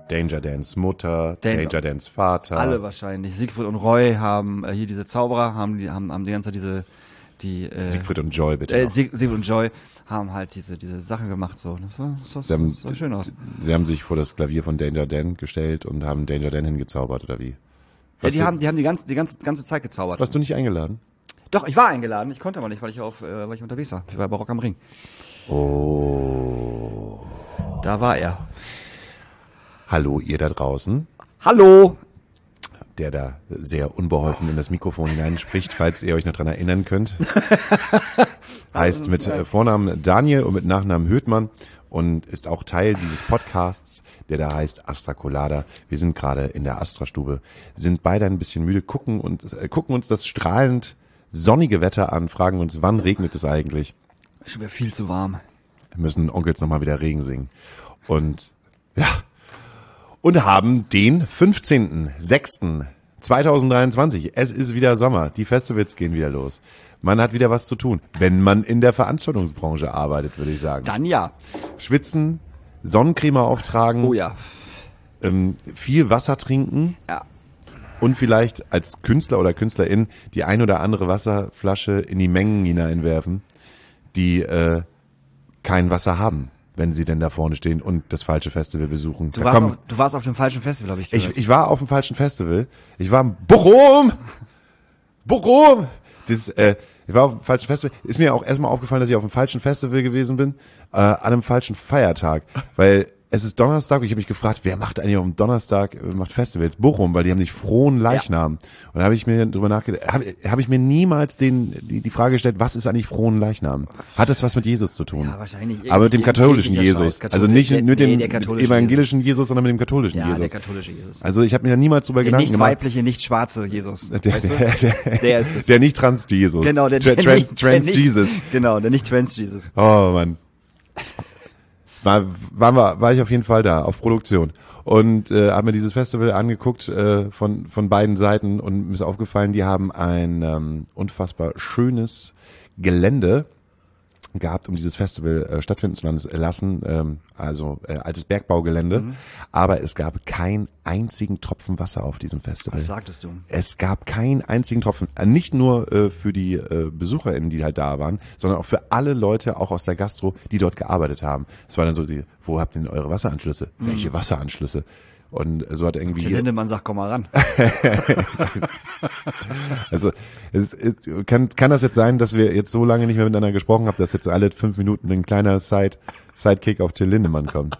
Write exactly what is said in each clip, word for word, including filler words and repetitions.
Danger Dans Mutter, Dan- Danger Dans Vater. Alle wahrscheinlich. Siegfried und Roy haben äh, hier diese Zauberer, haben die haben, haben die ganze Zeit diese die äh, Siegfried und Joy, bitte. äh, noch. Sieg, Siegfried und Joy haben halt diese diese Sache gemacht so. Das war das, Sie haben, das sah schön aus. Sie haben sich vor das Klavier von Danger Dan gestellt und haben Danger Dan hingezaubert, oder wie? Ja, Was die du, haben die haben die ganze die ganze ganze Zeit gezaubert. Warst du nicht eingeladen? Doch, ich war eingeladen, ich konnte aber nicht, weil ich auf äh, weil ich unterwegs war. Ich war bei Rock am Ring. Oh. Da war er. Hallo, ihr da draußen, Hallo. der da sehr unbeholfen in das Mikrofon hineinspricht, falls ihr euch noch dran erinnern könnt. Heißt mit äh, Vornamen Daniel und mit Nachnamen Höhtmann und ist auch Teil dieses Podcasts, der da heißt Astra Colada. Wir sind gerade in der Astra-Stube, sind beide ein bisschen müde, gucken und äh, gucken uns das strahlend sonnige Wetter an, fragen uns, wann regnet es eigentlich? Schon wieder viel zu warm. Wir müssen Onkels nochmal wieder Regen singen. Und ja, und haben den fünfzehnten sechsten zweitausenddreiundzwanzig. Es ist wieder Sommer, die Festivals gehen wieder los. Man hat wieder was zu tun, wenn man in der Veranstaltungsbranche arbeitet, würde ich sagen. Dann ja. Schwitzen, Sonnencreme auftragen, Oh ja. ähm, viel Wasser trinken Ja. und vielleicht als Künstler oder Künstlerin die ein oder andere Wasserflasche in die Mengen hineinwerfen, die äh, kein Wasser haben, wenn sie denn da vorne stehen und das falsche Festival besuchen. Du Da warst, kommen- auf, du warst auf dem falschen Festival, habe ich gehört. Ich, ich war auf dem falschen Festival. Ich war in Bochum. Bochum. Das, äh, ich war auf dem falschen Festival. Ist mir auch erstmal aufgefallen, dass ich auf dem falschen Festival gewesen bin, äh, an einem falschen Feiertag. Weil es ist Donnerstag und ich habe mich gefragt, wer macht eigentlich auf dem Donnerstag, äh, macht Festivals? Bochum, weil die haben nicht frohen Leichnam. Und da habe ich mir drüber nachgedacht, habe hab ich mir niemals den, die, die Frage gestellt, was ist eigentlich frohen Leichnam? Hat das was mit Jesus zu tun? Ja, wahrscheinlich Aber mit dem irgendwie- katholischen irgendwie Jesus. Scheiß. Also nicht Katholisch- mit nee, dem der katholische evangelischen Jesus, sondern mit dem katholischen Ja, Jesus. der katholische Jesus. Also ich habe mir da niemals drüber Der Gedanken nicht gemacht. weibliche, nicht schwarze Jesus. Der, weißt du? der, der, Der ist es. Der nicht trans Jesus. Genau, der, Tra der trans, nicht, trans der Jesus. Nicht, genau, der nicht Trans Jesus. Oh Mann. War, war, war, war ich auf jeden Fall da, auf Produktion. Und äh, habe mir dieses Festival angeguckt äh, von, von beiden Seiten und mir ist aufgefallen, die haben ein ähm, unfassbar schönes Gelände gehabt, um dieses Festival äh, stattfinden zu lassen, ähm, also äh, altes Bergbaugelände, mhm. aber es gab keinen einzigen Tropfen Wasser auf diesem Festival. Was sagtest du? Es gab keinen einzigen Tropfen, äh, nicht nur äh, für die äh, BesucherInnen, die halt da waren, sondern auch für alle Leute, auch aus der Gastro, die dort gearbeitet haben. Es war dann so, die, wo habt ihr denn eure Wasseranschlüsse? Mhm. Welche Wasseranschlüsse? Und so hat irgendwie... Der Lindemann sagt, komm mal ran. Also es, es, kann, kann das jetzt sein, dass wir jetzt so lange nicht mehr miteinander gesprochen haben, dass jetzt alle fünf Minuten ein kleiner Side, Sidekick auf Till Lindemann kommt?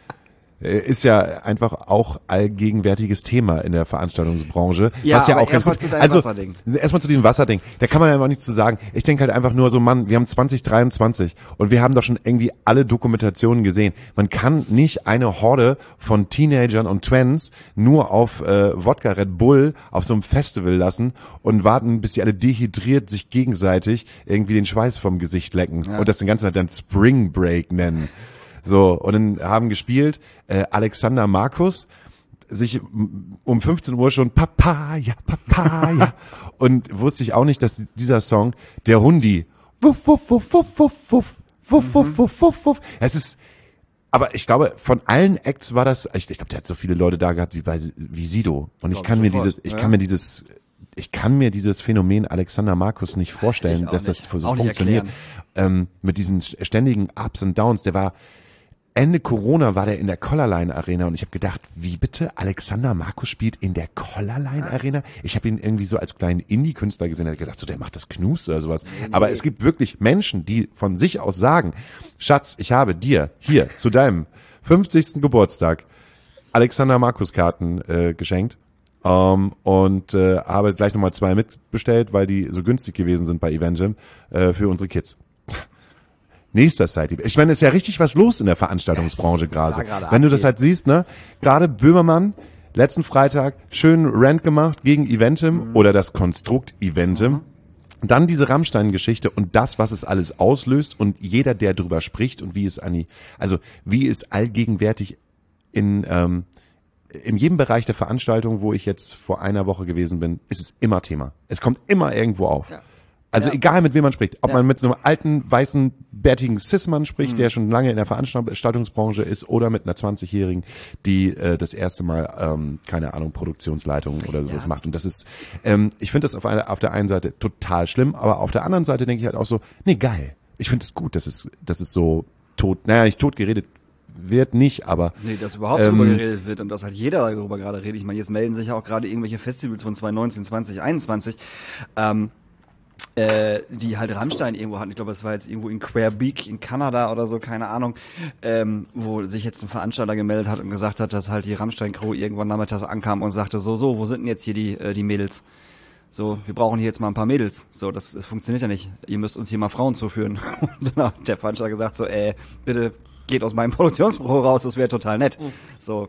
Ist ja einfach auch allgegenwärtiges Thema in der Veranstaltungsbranche. Ja, was ja aber auch erst ganz mal gut, zu deinem also, Wasserding. Erstmal zu diesem Wasserding. Da kann man ja auch nichts zu sagen. Ich denke halt einfach nur so, Mann, wir haben zwanzig dreiundzwanzig und wir haben doch schon irgendwie alle Dokumentationen gesehen. Man kann nicht eine Horde von Teenagern und Twins nur auf äh, Wodka Red Bull auf so einem Festival lassen und warten, bis sie alle dehydriert sich gegenseitig irgendwie den Schweiß vom Gesicht lecken Ja. und das den ganzen Tag dann Spring Break nennen. So, und dann haben gespielt äh, Alexander Markus, sich m- um fünfzehn Uhr schon Papaya, Papaya und wusste ich auch nicht, dass dieser Song, der Hundi, wuff, wuff, wuff, wuff, wuff, wuff, wuff, wuff, wuff, wuff, wuff, es ist, aber ich glaube, von allen Acts war das, ich, ich glaube, der hat so viele Leute da gehabt wie bei wie Sido und ich Glaub kann ich mir sofort, dieses, ich ja. kann mir dieses ich kann mir dieses Phänomen Alexander Markus nicht vorstellen, Ich auch dass nicht. das so Auch nicht funktioniert. erklären. Ähm, mit diesen ständigen Ups und Downs, der war Ende Corona war der in der Collarline Arena und ich habe gedacht, wie bitte Alexander Markus spielt in der Collarline Arena? Ich habe ihn irgendwie so als kleinen Indie-Künstler gesehen, habe gedacht, so der macht das Knus oder sowas. Nee, nee. Aber es gibt wirklich Menschen, die von sich aus sagen, Schatz, ich habe dir hier zu deinem fünfzigsten Geburtstag Alexander Markus Karten äh, geschenkt. Um, und äh, habe gleich nochmal zwei mitbestellt, weil die so günstig gewesen sind bei Eventim äh, für unsere Kids. Nächster Side. Ich meine, es ist ja richtig was los in der Veranstaltungsbranche Ja, was da gerade. gerade Wenn du das abgeht. halt siehst, ne? Gerade Böhmermann, letzten Freitag, schön Rant gemacht gegen Eventim Mhm. oder das Konstrukt Eventim. Mhm. Dann diese Rammstein-Geschichte und das, was es alles auslöst und jeder, der drüber spricht und wie es Anni, also wie es allgegenwärtig in ähm, in jedem Bereich der Veranstaltung, wo ich jetzt vor einer Woche gewesen bin, ist es immer Thema. Es kommt immer irgendwo auf. Ja. Also Ja. egal, mit wem man spricht. Ob Ja. man mit so einem alten, weißen, bärtigen Cis-Mann spricht, Mhm. der schon lange in der Veranstaltungsbranche ist, oder mit einer zwanzigjährigen, die äh, das erste Mal, ähm, keine Ahnung, Produktionsleitung oder sowas Ja. macht. Und das ist, ähm, ich finde das auf, eine, auf der einen Seite total schlimm, aber auf der anderen Seite denke ich halt auch so, nee, geil. Ich finde es gut, dass es, dass es so tot, naja, nicht tot geredet wird, nicht, aber Nee, dass überhaupt Ähm, drüber geredet wird und dass halt jeder darüber gerade redet. Ich meine, jetzt melden sich ja auch gerade irgendwelche Festivals von zwanzig neunzehn, zwanzig einundzwanzig, ähm, äh, die halt Rammstein irgendwo hatten. Ich glaube, es war jetzt irgendwo in Quebec in Kanada oder so, keine Ahnung, ähm, wo sich jetzt ein Veranstalter gemeldet hat und gesagt hat, dass halt die Rammstein-Crew irgendwann nachmittags ankam und sagte, so, so, wo sind denn jetzt hier die, äh, die Mädels? So, wir brauchen hier jetzt mal ein paar Mädels. So, das, das funktioniert ja nicht. Ihr müsst uns hier mal Frauen zuführen. Und dann hat der Veranstalter gesagt, so, äh, bitte geht aus meinem Produktionsbüro raus, das wäre total nett. So,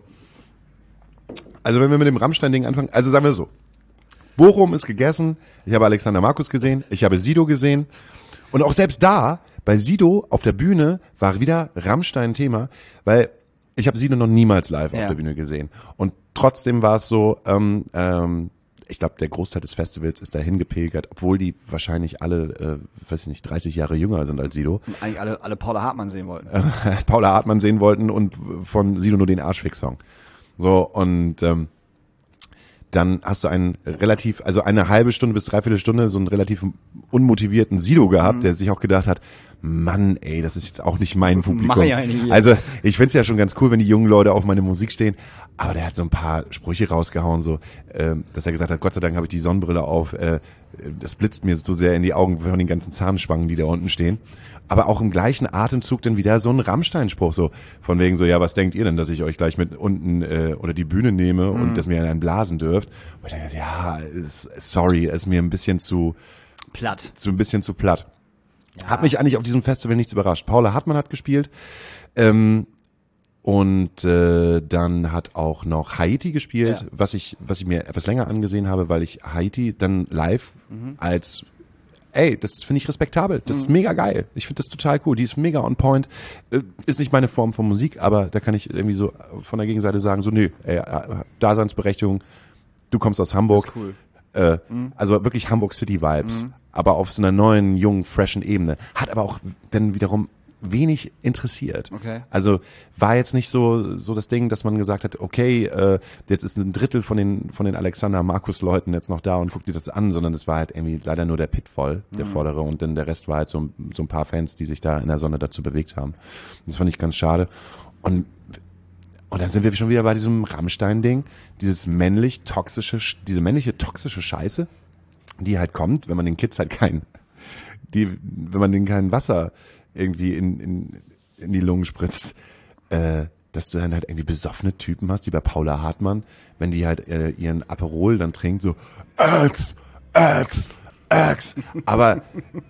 also wenn wir mit dem Rammstein-Ding anfangen, also sagen wir so, Bochum ist gegessen, ich habe Alexander Markus gesehen, ich habe Sido gesehen und auch selbst da, bei Sido auf der Bühne war wieder Rammstein Thema, weil ich habe Sido noch niemals live Ja. auf der Bühne gesehen und trotzdem war es so, ähm, ähm, ich glaube, der Großteil des Festivals ist dahin gepilgert, obwohl die wahrscheinlich alle, äh, weiß ich nicht, dreißig Jahre jünger sind als Sido, und eigentlich alle, alle Paula Hartmann sehen wollten. Paula Hartmann sehen wollten und von Sido nur den Arschfix-Song. So, und ähm, dann hast du einen relativ, also eine halbe Stunde bis dreiviertel Stunde so einen relativ unmotivierten Sido gehabt, Mhm. der sich auch gedacht hat, Mann, ey, das ist jetzt auch nicht mein Was Publikum. mache ich eigentlich hier? Also ich find's ja schon ganz cool, wenn die jungen Leute auf meine Musik stehen, aber der hat so ein paar Sprüche rausgehauen, so, ähm, dass er gesagt hat, Gott sei Dank habe ich die Sonnenbrille auf, äh, das blitzt mir so sehr in die Augen von den ganzen Zahnspangen, die da unten stehen. Aber auch im gleichen Atemzug dann wieder so ein Rammstein-Spruch, so von wegen so, ja, was denkt ihr denn, dass ich euch gleich mit unten äh, oder die Bühne nehme und dass mir einen blasen dürft? Und ich denke, ja, ist, sorry, ist mir ein bisschen zu, Platt. zu ein bisschen zu platt. Hat mich eigentlich auf diesem Festival nichts überrascht. Paula Hartmann hat gespielt ähm, und äh, dann hat auch noch Haiti gespielt, Ja. was ich was ich mir etwas länger angesehen habe, weil ich Haiti dann live Mhm. als ey, das finde ich respektabel. Das ist mega geil. Ich finde das total cool. Die ist mega on point. Äh, Ist nicht meine Form von Musik, aber da kann ich irgendwie so von der Gegenseite sagen, so nö, ey, äh, Daseinsberechtigung, du kommst aus Hamburg. Ist cool. Äh, also wirklich Hamburg City Vibes, aber auf so einer neuen, jungen, freshen Ebene. Hat aber auch dann wiederum wenig interessiert. Okay. Also war jetzt nicht so so das Ding, dass man gesagt hat, okay, äh, jetzt ist ein Drittel von den von den Alexander Markus Leuten jetzt noch da und guckt sich das an, sondern es war halt irgendwie leider nur der Pit voll, der vordere, und dann der Rest war halt so, so ein paar Fans, die sich da in der Sonne dazu bewegt haben. Das fand ich ganz schade. Und und dann sind wir schon wieder bei diesem Rammstein-Ding, dieses männlich toxische, diese männliche toxische Scheiße, die halt kommt, wenn man den Kids halt kein, die, wenn man denen kein Wasser irgendwie in, in, in die Lungen spritzt, äh, dass du dann halt irgendwie besoffene Typen hast, die bei Paula Hartmann, wenn die halt äh, ihren Aperol dann trinkt, so Ex, Ex, Ex, aber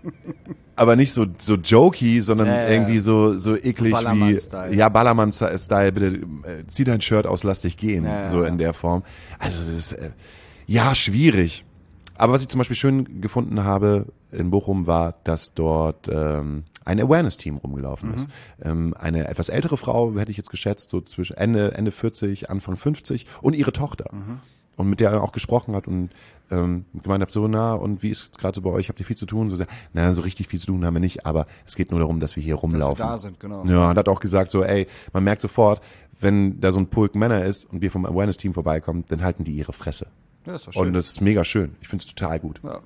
aber nicht so so jokey, sondern Ja, ja, irgendwie so so eklig wie Ballermann-Style. ja Ballermann-Style, bitte äh, zieh dein Shirt aus, lass dich gehen, Ja, ja, so ja. in der Form. Also das ist äh, ja schwierig. Aber was ich zum Beispiel schön gefunden habe in Bochum war, dass dort ähm, ein Awareness-Team rumgelaufen ist. Ähm, eine etwas ältere Frau, hätte ich jetzt geschätzt, so zwischen Ende Ende vierzig, Anfang fünfzig, und ihre Tochter. Und mit der er auch gesprochen hat und ähm, gemeint hat, so, na, und wie ist es gerade so bei euch? Habt ihr viel zu tun? So, na, so richtig viel zu tun haben wir nicht, aber es geht nur darum, dass wir hier rumlaufen. da sind, genau. Ja, und hat auch gesagt so, ey, man merkt sofort, wenn da so ein Pulk Männer ist und wir vom Awareness-Team vorbeikommen, dann halten die ihre Fresse. Ja, ist doch schön. Und das ist mega schön. Ich finde es total gut. Ja.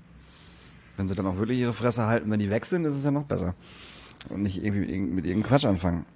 Wenn sie dann auch wirklich ihre Fresse halten, wenn die weg sind, ist es ja noch besser. Und nicht irgendwie mit, irgend- mit irgendeinem Quatsch anfangen.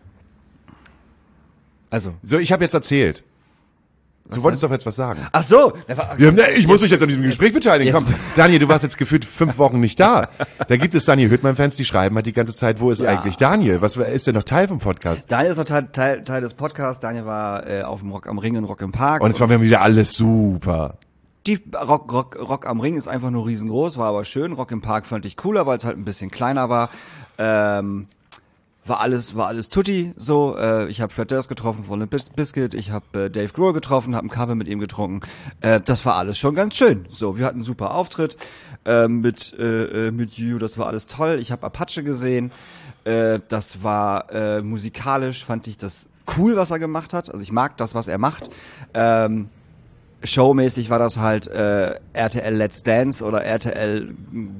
Also. So, ich habe jetzt erzählt. Du Was wolltest denn? doch jetzt was sagen. Ach so! der war- Ja, ne, ich muss mich jetzt an diesem Gespräch beteiligen. Jetzt- Komm, Daniel, du warst jetzt gefühlt fünf Wochen nicht da. Da gibt es Daniel Hüttmann-Fans, die schreiben halt die ganze Zeit, wo ist Ja. eigentlich Daniel? Was ist denn noch Teil vom Podcast? Daniel ist noch Teil, Teil, Teil des Podcasts. Daniel war äh, auf dem Rock am Ring in Rock im Park. Und es war wieder alles super. Die Rock, Rock, Rock am Ring ist einfach nur riesengroß, war aber schön. Rock im Park fand ich cooler, weil es halt ein bisschen kleiner war. Ähm, war alles, war alles tutti. So, äh, ich habe Fred Durst getroffen von Limp Biz- Bizkit, ich habe äh, Dave Grohl getroffen, habe einen Kaffee mit ihm getrunken. Äh, das war alles schon ganz schön. So, wir hatten einen super Auftritt äh, mit äh, äh, mit You, das war alles toll. Ich habe Apache gesehen. Äh, das war äh, musikalisch, fand ich das cool, was er gemacht hat. Also ich mag das, was er macht. Ähm, showmäßig war das halt äh, R T L Let's Dance oder R T L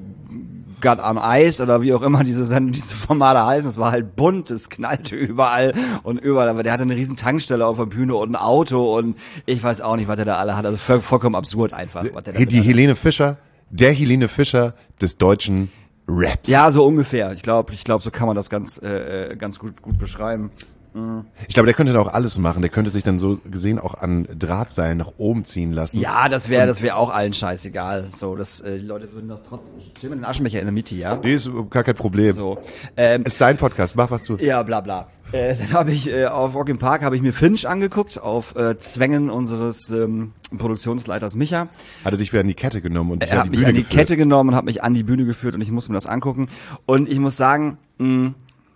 God on Ice oder wie auch immer diese Sendung, diese Formate heißen. Es war halt bunt, es knallte überall und überall. Aber der hatte eine riesen Tankstelle auf der Bühne und ein Auto und ich weiß auch nicht, was der da alle hat. Also voll, vollkommen absurd einfach. Was der da Die Helene Fischer, der Helene Fischer des deutschen Raps. Ja, so ungefähr. Ich glaube, ich glaube, so kann man das ganz, äh, ganz gut, gut beschreiben. Ich glaube, der könnte da auch alles machen. Der könnte sich dann so gesehen auch an Drahtseilen nach oben ziehen lassen. Ja, das wäre, das wäre auch allen scheißegal. So, das, äh, die Leute würden das trotzdem. Ich stelle mir den Aschenbecher in der Mitte, ja. Nee, ist gar kein Problem. So, ähm, ist dein Podcast. Mach was du. Ja, bla bla. Äh, dann habe ich äh, auf Rock im Park habe ich mir Finch angeguckt auf äh, Zwängen unseres ähm, Produktionsleiters Micha. Hat er dich wieder an die Kette genommen und dich er an hat die mich Bühne an die geführt. Kette genommen und hat mich an die Bühne geführt und ich muss mir das angucken. Und ich muss sagen, mh,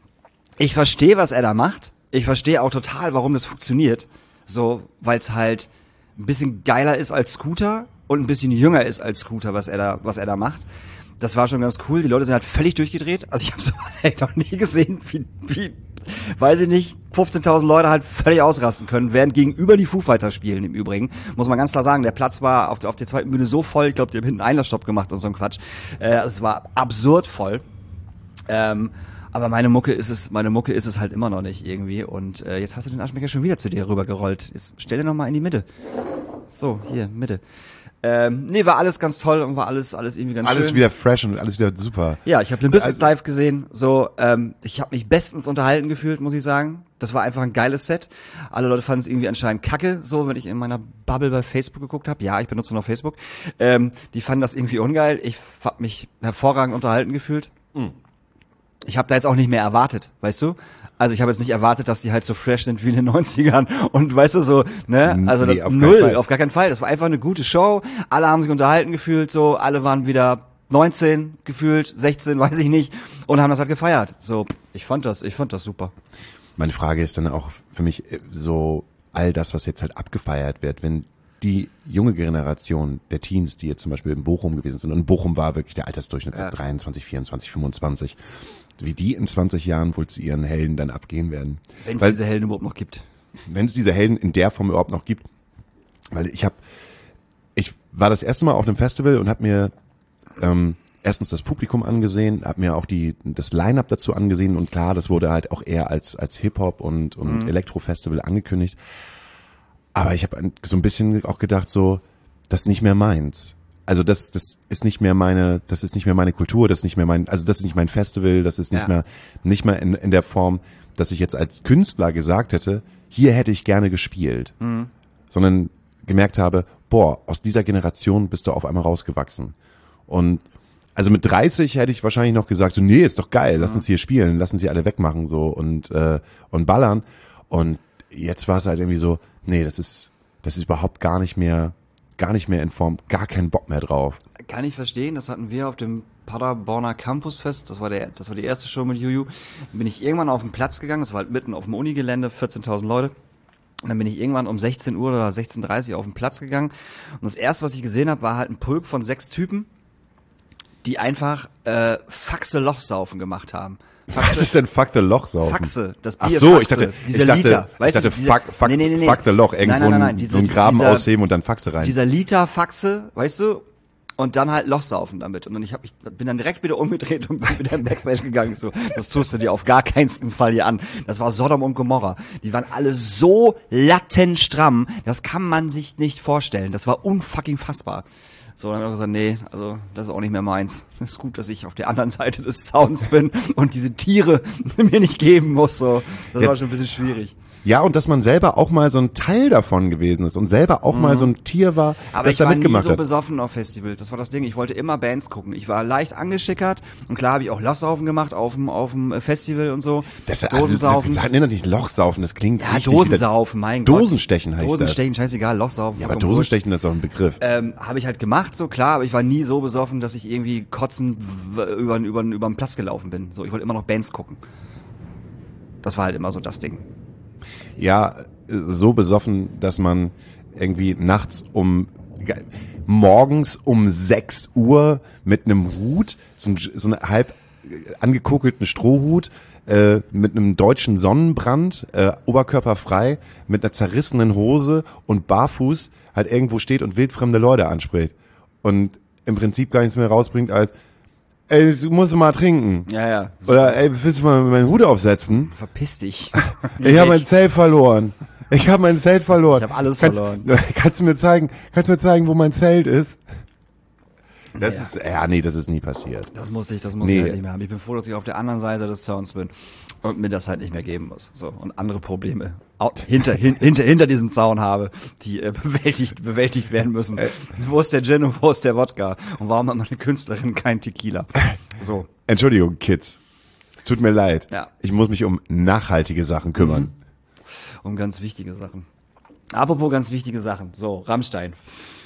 ich verstehe, was er da macht. Ich verstehe auch total, warum das funktioniert. So, weil es halt ein bisschen geiler ist als Scooter und ein bisschen jünger ist als Scooter, was er da, was er da macht. Das war schon ganz cool. Die Leute sind halt völlig durchgedreht. Also ich habe sowas echt noch nie gesehen, wie, wie, weiß ich nicht, fünfzehntausend Leute halt völlig ausrasten können, während gegenüber die Foo Fighters spielen im Übrigen. Muss man ganz klar sagen, der Platz war auf der, auf der zweiten Bühne so voll, ich glaube, die haben hinten einen Einlassstopp gemacht und so ein Quatsch. Äh, es war absurd voll. Ähm, Aber meine Mucke ist es, meine Mucke ist es halt immer noch nicht irgendwie. Und äh, jetzt hast du den Aschenbecher schon wieder zu dir rübergerollt. Jetzt stell dir noch mal in die Mitte. So, hier, Mitte. Ähm, nee, war alles ganz toll und war alles, alles irgendwie ganz alles schön. Alles wieder fresh und alles wieder super. Ja, ich habe Limp Bizkit Also- live gesehen. So, ähm, ich habe mich bestens unterhalten gefühlt, muss ich sagen. Das war einfach ein geiles Set. Alle Leute fanden es irgendwie anscheinend kacke, so, wenn ich in meiner Bubble bei Facebook geguckt habe. Ja, ich benutze noch Facebook. Ähm, die fanden das irgendwie ungeil. Ich habe mich hervorragend unterhalten gefühlt. Mhm. Ich habe da jetzt auch nicht mehr erwartet, weißt du? Also ich habe jetzt nicht erwartet, dass die halt so fresh sind wie in den neunzigern und weißt du so, ne? Also Nee, das, auf keinen null, Fall. auf gar keinen Fall. Das war einfach eine gute Show. Alle haben sich unterhalten gefühlt, so, alle waren wieder neunzehn gefühlt, sechzehn, weiß ich nicht, und haben das halt gefeiert. So, ich fand das, ich fand das super. Meine Frage ist dann auch für mich äh, so all das, was jetzt halt abgefeiert wird, wenn die junge Generation der Teens, die jetzt zum Beispiel in Bochum gewesen sind, und Bochum war wirklich der Altersdurchschnitt Ja. so dreiundzwanzig, vierundzwanzig, fünfundzwanzig, wie die in zwanzig Jahren wohl zu ihren Helden dann abgehen werden. Wenn es Weil- diese Helden überhaupt noch gibt. wenn es diese Helden in der Form überhaupt noch gibt. Weil ich habe, ich war das erste Mal auf einem Festival und habe mir ähm, erstens das Publikum angesehen, habe mir auch die das Line-Up dazu angesehen und klar, das wurde halt auch eher als als Hip-Hop und und Mhm. Elektro-Festival angekündigt. Aber ich habe so ein bisschen auch gedacht, so, das ist nicht mehr meins. Also das, das ist nicht mehr meine, das ist nicht mehr meine Kultur, das ist nicht mehr mein, also das ist nicht mein Festival, das ist nicht Ja. mehr, nicht mehr in, in der Form, dass ich jetzt als Künstler gesagt hätte, hier hätte ich gerne gespielt, Mhm. sondern gemerkt habe, boah, aus dieser Generation bist du auf einmal rausgewachsen. Und also mit dreißig hätte ich wahrscheinlich noch gesagt, so, nee, ist doch geil, lass uns hier spielen, lass uns hier alle wegmachen, so, und, äh, und ballern. Und jetzt war es halt irgendwie so, nee, das ist, das ist überhaupt gar nicht mehr, gar nicht mehr in Form, gar keinen Bock mehr drauf. Kann ich verstehen, das hatten wir auf dem Paderborner Campusfest, das war der, das war die erste Show mit Juju. Dann bin ich irgendwann auf den Platz gegangen, das war halt mitten auf dem Unigelände, vierzehntausend Leute. Und dann bin ich irgendwann um sechzehn Uhr oder sechzehn Uhr dreißig auf den Platz gegangen. Und das erste, was ich gesehen habe, war halt ein Pulk von sechs Typen, die einfach äh, Faxe Lochsaufen gemacht haben. Was ist denn Fuck the Loch saufen? Faxe, das Ach Bier so, Faxe, ich dachte, dieser ich dachte, Liter, ich weißt dachte, du, dieser- fuck, fuck, nee, nee, nee, nee. fuck the Loch, irgendwo Nein, nein, nein, nein, einen- diese- so einen Graben dieser- ausheben und dann Faxe rein. Dieser Liter Faxe, weißt du, und dann halt Lochsaufen damit. Und dann ich hab, ich bin dann direkt wieder umgedreht und bin wieder im Backstage gegangen. Ich so, das tust du dir auf gar keinen Fall hier an. Das war Sodom und Gomorra. Die waren alle so lattenstramm, das kann man sich nicht vorstellen. Das war unfucking fassbar. So, dann habe ich gesagt, nee, also das ist auch nicht mehr meins. Es ist gut, dass ich auf der anderen Seite des Zauns bin und diese Tiere mir nicht geben muss. So, das Ja. war schon ein bisschen schwierig. Ja, und dass man selber auch mal so ein Teil davon gewesen ist und selber auch mal so ein Tier war, Mhm. Aber das ich da war nie mitgemacht so hat. besoffen auf Festivals. Das war das Ding. Ich wollte immer Bands gucken. Ich war leicht angeschickert und klar habe ich auch Lochsaufen gemacht auf dem auf dem Festival und so. Das, Dosensaufen. Also, das, das nennt sich Lochsaufen, das klingt ja, richtig. Dosensaufen, mein Gott. Dosenstechen heißt Dosenstechen, scheißegal, Lochsaufen. Ja, aber vollkommen wurscht. Dosenstechen ist auch ein Begriff. Ähm, habe ich halt gemacht, so klar, aber ich war nie so besoffen, dass ich irgendwie kotzen w- über über über den Platz gelaufen bin. So, ich wollte immer noch Bands gucken. Das war halt immer so das Ding. Ja, so besoffen, dass man irgendwie nachts um morgens um sechs Uhr mit einem Hut, so, ein, so einen halb angekugelten Strohhut, äh, mit einem deutschen Sonnenbrand, äh, oberkörperfrei, mit einer zerrissenen Hose und barfuß halt irgendwo steht und wildfremde Leute anspricht. Und im Prinzip gar nichts mehr rausbringt als, ey, du musst mal trinken. Ja, ja. Oder, ey, willst du mal meinen Hut aufsetzen? Verpiss dich. Ich habe mein Zelt verloren. Ich habe mein Zelt verloren. Ich habe alles kannst, verloren. Kannst du mir zeigen, kannst du mir zeigen, wo mein Zelt ist? Das Ja. ist, ja, nee, das ist nie passiert. Das muss ich, das muss Nee. ich halt nicht mehr haben. Ich bin froh, dass ich auf der anderen Seite des Zauns bin und mir das halt nicht mehr geben muss. So, und andere Probleme au- hinter, hin, hinter, hinter diesem Zaun habe, die äh, bewältigt, bewältigt werden müssen. Äh. Wo ist der Gin und wo ist der Wodka? Und warum hat meine Künstlerin kein Tequila? So. Entschuldigung, Kids. Es tut mir leid. Ja. Ich muss mich um nachhaltige Sachen kümmern. Mhm. Um ganz wichtige Sachen. Apropos ganz wichtige Sachen. So, Rammstein.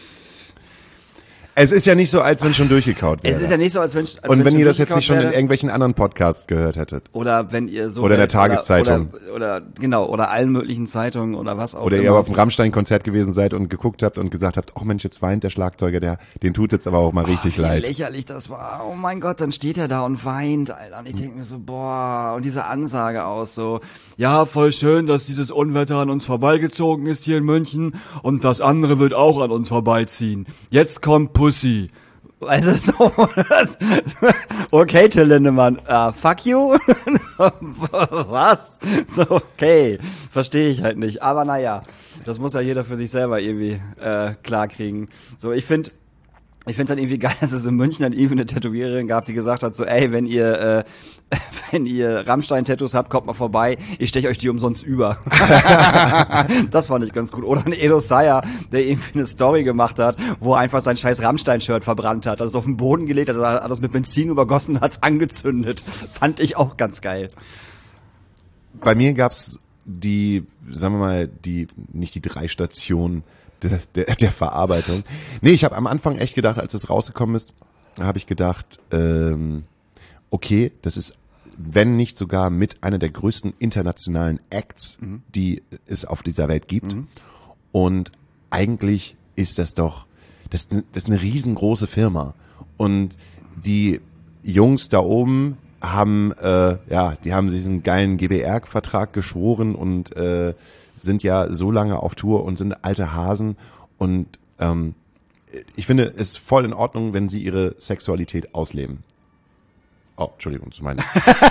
Es ist ja nicht so, als wenn schon durchgekaut wäre. Es ist ja nicht so, als wenn als Und wenn schon ihr das jetzt nicht schon in durchgekaut irgendwelchen anderen Podcasts gehört hättet. oder wenn ihr so Oder in der werdet, Tageszeitung. oder, oder, oder genau oder allen möglichen Zeitungen oder was auch Oder immer. ihr aber auf dem Rammstein-Konzert gewesen seid und geguckt habt und gesagt habt, ach Mensch, jetzt weint der Schlagzeuger, der, den tut jetzt aber auch mal richtig Wie leid. lächerlich das war. Oh mein Gott, dann steht er da und weint, Alter. Und ich denke mir so, boah, und diese Ansage aus so, ja, voll schön, dass dieses Unwetter an uns vorbeigezogen ist hier in München und das andere wird auch an uns vorbeiziehen. Jetzt kommt Pussy. Weißt du, so, das, okay, Till Lindemann, uh, fuck you? Was? So, okay, verstehe ich halt nicht. Aber naja, das muss ja jeder für sich selber irgendwie äh, klar kriegen. So, ich finde, ich finde es dann irgendwie geil, dass es in München dann irgendwie eine Tätowiererin gab, die gesagt hat, so, ey, wenn ihr, äh, wenn ihr Rammstein-Tattoos habt, kommt mal vorbei, ich steche euch die umsonst über. Das fand ich ganz gut. Oder ein Edo Sayer, der irgendwie eine Story gemacht hat, wo er einfach sein scheiß Rammstein-Shirt verbrannt hat, also es auf den Boden gelegt hat, hat das mit Benzin übergossen, hat's angezündet. Fand ich auch ganz geil. Bei mir gab's die, sagen wir mal, die, nicht die drei Stationen der, der, der Verarbeitung. Nee, ich habe am Anfang echt gedacht, als es rausgekommen ist, habe ich gedacht, ähm, okay, das ist, wenn nicht sogar mit einer der größten internationalen Acts, mhm. die es auf dieser Welt gibt. Mhm. Und eigentlich ist das doch, das, das ist eine riesengroße Firma. Und die Jungs da oben haben, äh, ja, die haben sich einen geilen G B R-Vertrag geschworen und äh, sind ja so lange auf Tour und sind alte Hasen. Und ähm, ich finde es voll in Ordnung, wenn sie ihre Sexualität ausleben. Oh, Entschuldigung, zu meinen.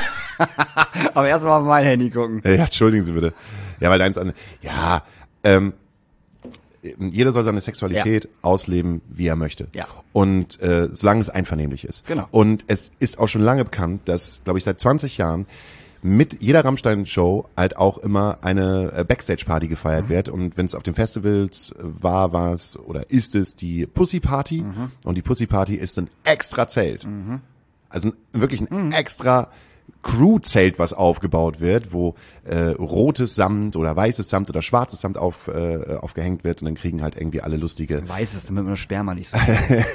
Aber erstmal auf mein Handy gucken. Ja, entschuldigen Sie bitte. Ja, weil deins an. Ja, ähm, jeder soll seine Sexualität ja. ausleben, wie er möchte. Ja. Und äh, solange es einvernehmlich ist. Genau. Und es ist auch schon lange bekannt, dass, glaube ich, seit zwanzig Jahren mit jeder Rammstein-Show halt auch immer eine äh, Backstage-Party gefeiert mhm. wird. Und wenn es auf den Festivals war, war es oder ist es die Pussy-Party. Mhm. Und die Pussy-Party ist ein extra Zelt. Mhm. Also wirklich ein mhm. extra Crew-Zelt, was aufgebaut wird, wo äh, rotes Samt oder weißes Samt oder schwarzes Samt auf, äh, aufgehängt wird. Und dann kriegen halt irgendwie alle lustige... Weißes, damit man das Sperma nicht so...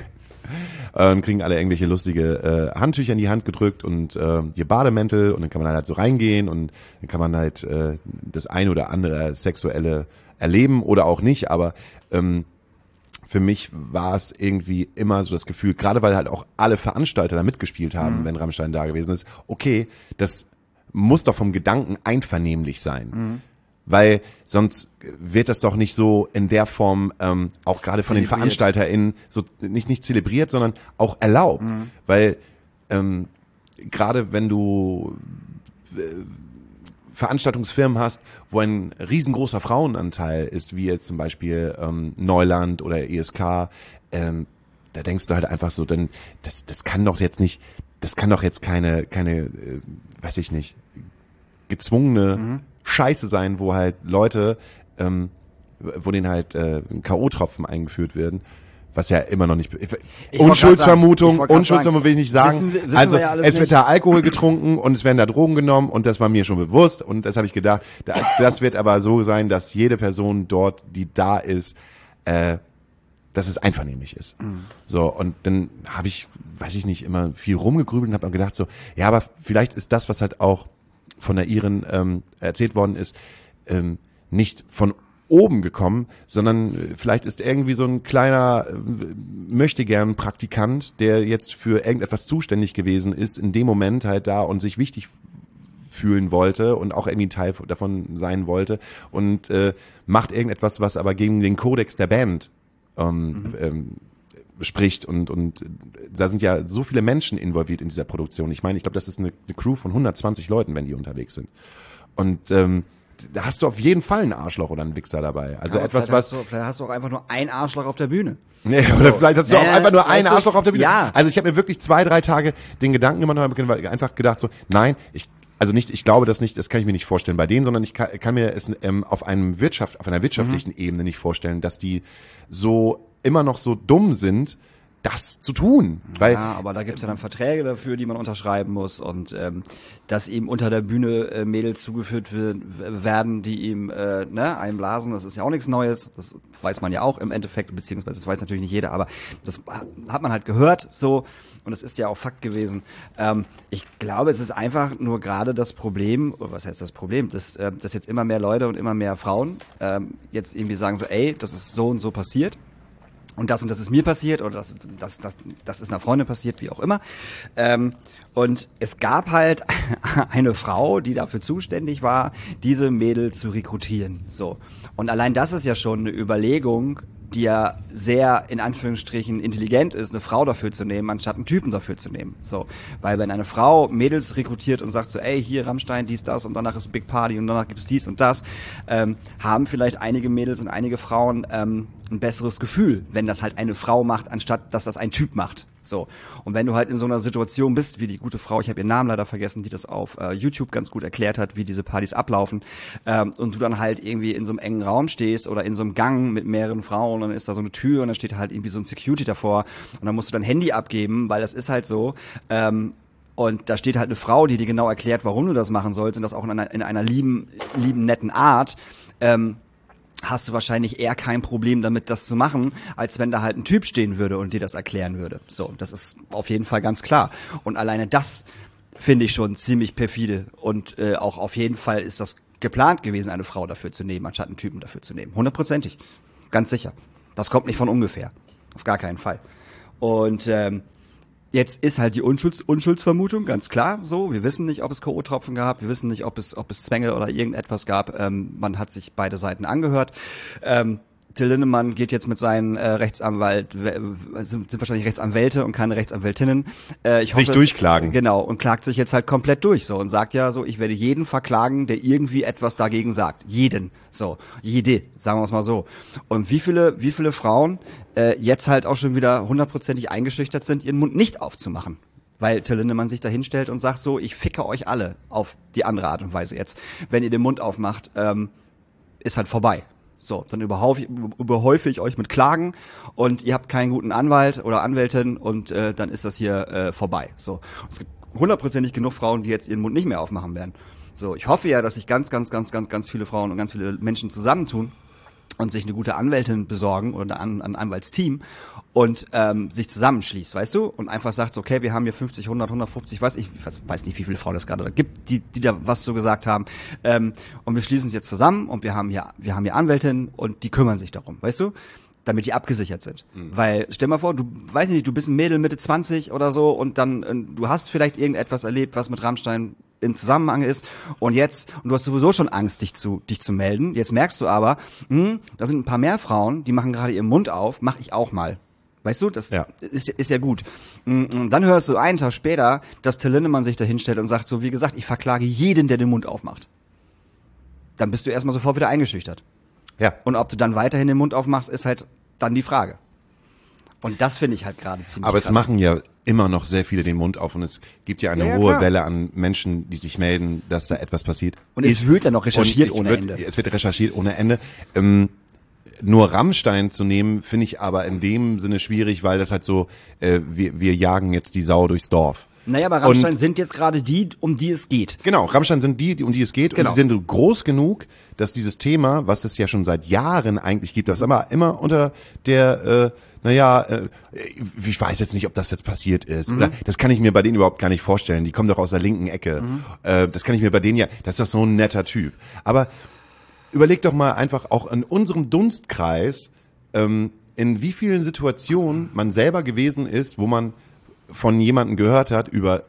Dann kriegen alle irgendwelche lustige äh, Handtücher in die Hand gedrückt und äh, ihr Bademäntel und dann kann man halt so reingehen und dann kann man halt äh, das ein oder andere Sexuelle erleben oder auch nicht, aber ähm, für mich war es irgendwie immer so das Gefühl, gerade weil halt auch alle Veranstalter da mitgespielt haben, mhm. wenn Rammstein da gewesen ist, okay, das muss doch vom Gedanken einvernehmlich sein. Mhm. Weil sonst wird das doch nicht so in der Form ähm, auch gerade von den VeranstalterInnen so nicht nicht zelebriert, sondern auch erlaubt. Mhm. Weil ähm, gerade wenn du äh, Veranstaltungsfirmen hast, wo ein riesengroßer Frauenanteil ist, wie jetzt zum Beispiel ähm, Neuland oder E S K, ähm, da denkst du halt einfach so, denn das das kann doch jetzt nicht, das kann doch jetzt keine keine, äh, weiß ich nicht, gezwungene mhm. Scheiße sein, wo halt Leute, ähm, wo denen halt äh, K O-Tropfen eingeführt werden, was ja immer noch nicht... Ich Unschuldsvermutung, sagen, ich Unschuldsvermutung will ich nicht sagen. Wissen, wissen also ja es wird nicht. Da Alkohol getrunken und es werden da Drogen genommen und das war mir schon bewusst und das habe ich gedacht, das wird aber so sein, dass jede Person dort, die da ist, äh, dass es einvernehmlich ist. Mhm. So, und dann habe ich, weiß ich nicht, immer viel rumgegrübelt und habe mir gedacht so, ja, aber vielleicht ist das, was halt auch von der Iren ähm, erzählt worden ist, ähm, nicht von oben gekommen, sondern vielleicht ist irgendwie so ein kleiner äh, möchtegern Praktikant, der jetzt für irgendetwas zuständig gewesen ist, in dem Moment halt da und sich wichtig fühlen wollte und auch irgendwie Teil davon sein wollte und äh, macht irgendetwas, was aber gegen den Kodex der Band ähm, mhm. ähm, spricht und und da sind ja so viele Menschen involviert in dieser Produktion. Ich meine, ich glaube, das ist eine, eine Crew von hundertzwanzig Leuten, wenn die unterwegs sind. Und ähm, da hast du auf jeden Fall einen Arschloch oder einen Wichser dabei. Also ja, etwas, was... Hast du, vielleicht hast du auch einfach nur ein Arschloch auf der Bühne. Nee, so. Oder vielleicht hast du auch äh, einfach nur ein Arschloch auf der Bühne. Ja. Also ich habe mir wirklich zwei, drei Tage den Gedanken gemacht und habe einfach gedacht so, nein, ich also nicht, ich glaube das nicht, das kann ich mir nicht vorstellen bei denen, sondern ich kann, kann mir es ähm, auf einem Wirtschaft, auf einer wirtschaftlichen mhm. Ebene nicht vorstellen, dass die so immer noch so dumm sind, das zu tun. Weil, ja, aber da gibt's ja dann Verträge dafür, die man unterschreiben muss und ähm, dass ihm unter der Bühne äh, Mädels zugeführt wird, werden, die ihm äh, ne, einblasen, das ist ja auch nichts Neues, das weiß man ja auch im Endeffekt, beziehungsweise das weiß natürlich nicht jeder, aber das hat man halt gehört so und es ist ja auch Fakt gewesen. Ähm, ich glaube, es ist einfach nur gerade das Problem, oder was heißt das Problem, dass, äh, dass jetzt immer mehr Leute und immer mehr Frauen ähm, jetzt irgendwie sagen so, ey, das ist so und so passiert. Und das und das ist mir passiert oder das, das, das, das ist einer Freundin passiert, wie auch immer. Ähm, und es gab halt eine Frau, die dafür zuständig war, diese Mädel zu rekrutieren. So. Und allein das ist ja schon eine Überlegung, die ja sehr, in Anführungsstrichen, intelligent ist, eine Frau dafür zu nehmen, anstatt einen Typen dafür zu nehmen. So. Weil wenn eine Frau Mädels rekrutiert und sagt so, ey, hier Rammstein, dies, das und danach ist Big Party und danach gibt's dies und das, ähm, haben vielleicht einige Mädels und einige Frauen ähm, ein besseres Gefühl, wenn das halt eine Frau macht, anstatt dass das ein Typ macht. So. Und wenn du halt in so einer Situation bist, wie die gute Frau, ich habe ihren Namen leider vergessen, die das auf äh, YouTube ganz gut erklärt hat, wie diese Partys ablaufen, ähm, und du dann halt irgendwie in so einem engen Raum stehst oder in so einem Gang mit mehreren Frauen und dann ist da so eine Tür und dann steht halt irgendwie so ein Security davor und dann musst du dein Handy abgeben, weil das ist halt so, ähm, und da steht halt eine Frau, die dir genau erklärt, warum du das machen sollst und das auch in einer, in einer lieben, lieben, netten Art, ähm, hast du wahrscheinlich eher kein Problem damit, das zu machen, als wenn da halt ein Typ stehen würde und dir das erklären würde. So, das ist auf jeden Fall ganz klar. Und alleine das finde ich schon ziemlich perfide. Und äh, auch auf jeden Fall ist das geplant gewesen, eine Frau dafür zu nehmen, anstatt einen Typen dafür zu nehmen. Hundertprozentig. Ganz sicher. Das kommt nicht von ungefähr. Auf gar keinen Fall. Und ähm, jetzt ist halt die Unschulds- Unschuldsvermutung, ganz klar so. Wir wissen nicht, ob es K O-Tropfen gab. Wir wissen nicht, ob es, ob es Zwänge oder irgendetwas gab. Ähm, man hat sich beide Seiten angehört. Ähm, Till Lindemann geht jetzt mit seinen äh, Rechtsanwalt, äh, sind, sind wahrscheinlich Rechtsanwälte und keine Rechtsanwältinnen. Äh, ich hoffe, sich durchklagen. Es, genau, und klagt sich jetzt halt komplett durch so und sagt ja so, ich werde jeden verklagen, der irgendwie etwas dagegen sagt. Jeden. So, jede, sagen wir es mal so. Und wie viele, wie viele Frauen äh, jetzt halt auch schon wieder hundertprozentig eingeschüchtert sind, ihren Mund nicht aufzumachen. Weil Till Lindemann sich da hinstellt und sagt so, ich ficke euch alle auf die andere Art und Weise jetzt. Wenn ihr den Mund aufmacht, ähm, ist halt vorbei. So, dann überhäufe, überhäufe ich euch mit Klagen und ihr habt keinen guten Anwalt oder Anwältin und äh, dann ist das hier äh, vorbei. So, und es gibt hundertprozentig genug Frauen, die jetzt ihren Mund nicht mehr aufmachen werden. So, ich hoffe ja, dass sich ganz, ganz, ganz, ganz, ganz viele Frauen und ganz viele Menschen zusammentun und sich eine gute Anwältin besorgen oder ein, ein Anwaltsteam und ähm, sich zusammenschließt, weißt du? Und einfach sagt, okay, wir haben hier fünfzig, hundert, hundertfünfzig, weiß ich weiß, weiß nicht, wie viele Frauen es gerade da gibt, die die da was so gesagt haben. Ähm, und wir schließen uns jetzt zusammen und wir haben hier wir haben hier Anwältinnen und die kümmern sich darum, weißt du? Damit die abgesichert sind. Mhm. Weil, stell mal vor, du, weiß nicht, du bist ein Mädel Mitte zwanzig oder so und dann, äh, du hast vielleicht irgendetwas erlebt, was mit Rammstein in Zusammenhang ist und jetzt, und du hast sowieso schon Angst, dich zu, dich zu melden, jetzt merkst du aber, hm, da sind ein paar mehr Frauen, die machen gerade ihren Mund auf, mach ich auch mal. Weißt du, das ja. ist, ist ja gut. Und dann hörst du einen Tag später, dass Till Lindemann sich da hinstellt und sagt so, wie gesagt, ich verklage jeden, der den Mund aufmacht. Dann bist du erstmal sofort wieder eingeschüchtert. Ja. Und ob du dann weiterhin den Mund aufmachst, ist halt dann die Frage. Und das finde ich halt gerade ziemlich Aber krass. es machen ja immer noch sehr viele den Mund auf und es gibt ja eine ja, ja, hohe klar. Welle an Menschen, die sich melden, dass da etwas passiert. Und es wird dann noch recherchiert ohne wird, Ende. Es wird recherchiert ohne Ende. Ähm, nur Rammstein zu nehmen, finde ich aber in dem Sinne schwierig, weil das halt so, äh, wir, wir jagen jetzt die Sau durchs Dorf. Naja, aber Rammstein und, sind jetzt gerade die, um die es geht. Genau, Rammstein sind die, um die es geht. Genau. Und sie sind groß genug, dass dieses Thema, was es ja schon seit Jahren eigentlich gibt, das aber immer unter der, äh, naja, äh, ich weiß jetzt nicht, ob das jetzt passiert ist. Mhm. Oder das kann ich mir bei denen überhaupt gar nicht vorstellen. Die kommen doch aus der linken Ecke. Mhm. Äh, das kann ich mir bei denen ja, das ist doch so ein netter Typ. Aber überleg doch mal einfach auch in unserem Dunstkreis, ähm, in wie vielen Situationen man selber gewesen ist, wo man von jemandem gehört hat über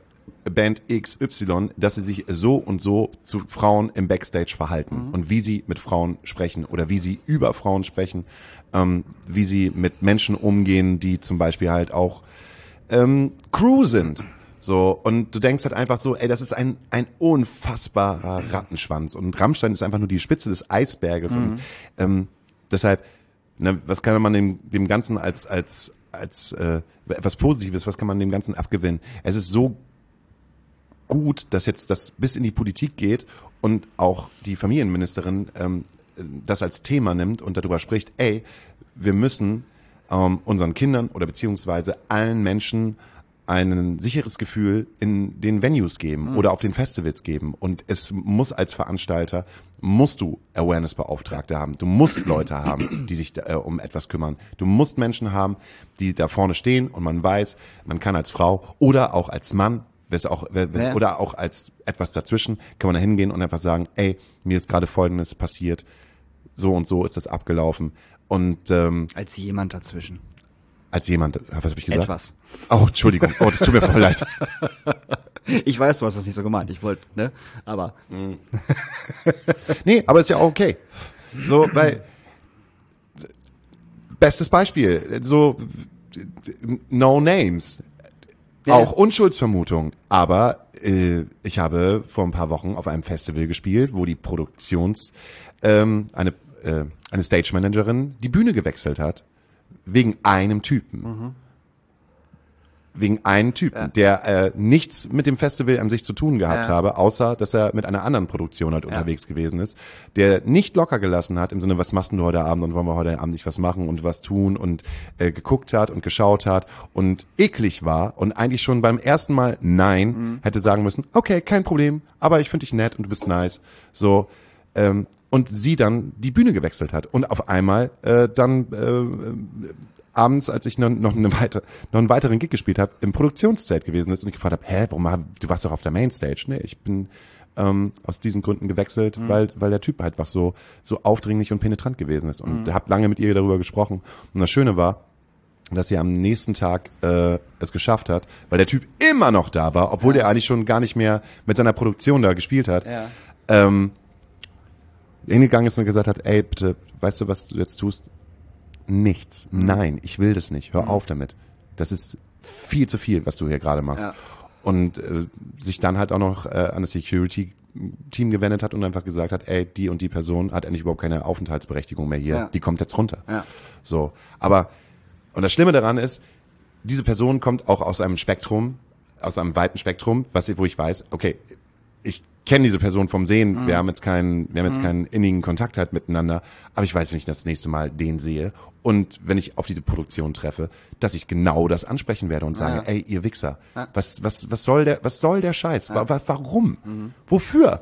Band X Y, dass sie sich so und so zu Frauen im Backstage verhalten mhm. und wie sie mit Frauen sprechen oder wie sie über Frauen sprechen, ähm, wie sie mit Menschen umgehen, die zum Beispiel halt auch ähm, Crew sind. So, und du denkst halt einfach so, ey, das ist ein ein unfassbarer Rattenschwanz und Rammstein ist einfach nur die Spitze des Eisberges mhm. und ähm, deshalb, ne, was kann man dem, dem Ganzen als als als äh, etwas Positives, was kann man dem Ganzen abgewinnen? Es ist so gut, dass jetzt das bis in die Politik geht und auch die Familienministerin ähm, das als Thema nimmt und darüber spricht, ey, wir müssen ähm, unseren Kindern oder beziehungsweise allen Menschen ein sicheres Gefühl in den Venues geben mhm. oder auf den Festivals geben. Und es muss als Veranstalter, musst du Awareness-Beauftragte haben. Du musst Leute haben, die sich äh, um etwas kümmern. Du musst Menschen haben, die da vorne stehen und man weiß, man kann als Frau oder auch als Mann, auch, ja. oder auch als etwas dazwischen, kann man da hingehen und einfach sagen, ey, mir ist gerade Folgendes passiert, so und so ist das abgelaufen. Und ähm, als jemand dazwischen. Als jemand, was habe ich gesagt? Etwas. Oh, Entschuldigung. Oh, das tut mir voll leid. Ich weiß, du hast das nicht so gemeint. Ich wollte, ne? Aber. Mm. Nee, aber ist ja auch okay. So, weil, bestes Beispiel, so, no names. Ja. Auch Unschuldsvermutung. Aber äh, ich habe vor ein paar Wochen auf einem Festival gespielt, wo die Produktions, ähm, eine, äh, eine Stage-Managerin die Bühne gewechselt hat. Wegen einem Typen. Mhm. Wegen einem Typen, ja. der äh, nichts mit dem Festival an sich zu tun gehabt ja. habe, außer dass er mit einer anderen Produktion halt ja. unterwegs gewesen ist, der nicht locker gelassen hat, im Sinne, was machst du heute Abend und wollen wir heute Abend nicht was machen und was tun und äh, geguckt hat und geschaut hat und eklig war und eigentlich schon beim ersten Mal Nein mhm. hätte sagen müssen, okay, kein Problem, aber ich finde dich nett und du bist nice. So, ähm, und sie dann die Bühne gewechselt hat und auf einmal äh, dann äh, abends, als ich noch, noch, eine weiter, noch einen weiteren Gig gespielt habe, im Produktionszelt gewesen ist und ich gefragt habe, hä, warum hab, du warst doch auf der Mainstage? Nee, ich bin ähm, aus diesen Gründen gewechselt, mhm. weil weil der Typ halt was so so aufdringlich und penetrant gewesen ist und mhm. habe lange mit ihr darüber gesprochen und das Schöne war, dass sie am nächsten Tag äh, es geschafft hat, weil der Typ immer noch da war, obwohl ja. der eigentlich schon gar nicht mehr mit seiner Produktion da gespielt hat. Ja. Ähm, hingegangen ist und gesagt hat, ey, bitte, weißt du, was du jetzt tust? Nichts. Mhm. Nein, ich will das nicht. Hör mhm. auf damit. Das ist viel zu viel, was du hier gerade machst. Ja. Und äh, sich dann halt auch noch äh, an das Security-Team gewendet hat und einfach gesagt hat, ey, die und die Person hat endlich überhaupt keine Aufenthaltsberechtigung mehr hier. Ja. Die kommt jetzt runter. Ja. So. Aber, und das Schlimme daran ist, diese Person kommt auch aus einem Spektrum, aus einem weiten Spektrum, was, wo ich weiß, okay, ich kenne diese Person vom Sehen, mhm. wir haben jetzt keinen, wir haben jetzt mhm. keinen innigen Kontakt halt miteinander, aber ich weiß, wenn ich das nächste Mal den sehe und wenn ich auf diese Produktion treffe, dass ich genau das ansprechen werde und sage, ja. ey, ihr Wichser, ja. was, was, was soll der, was soll der Scheiß? Ja. Warum? Mhm. Wofür?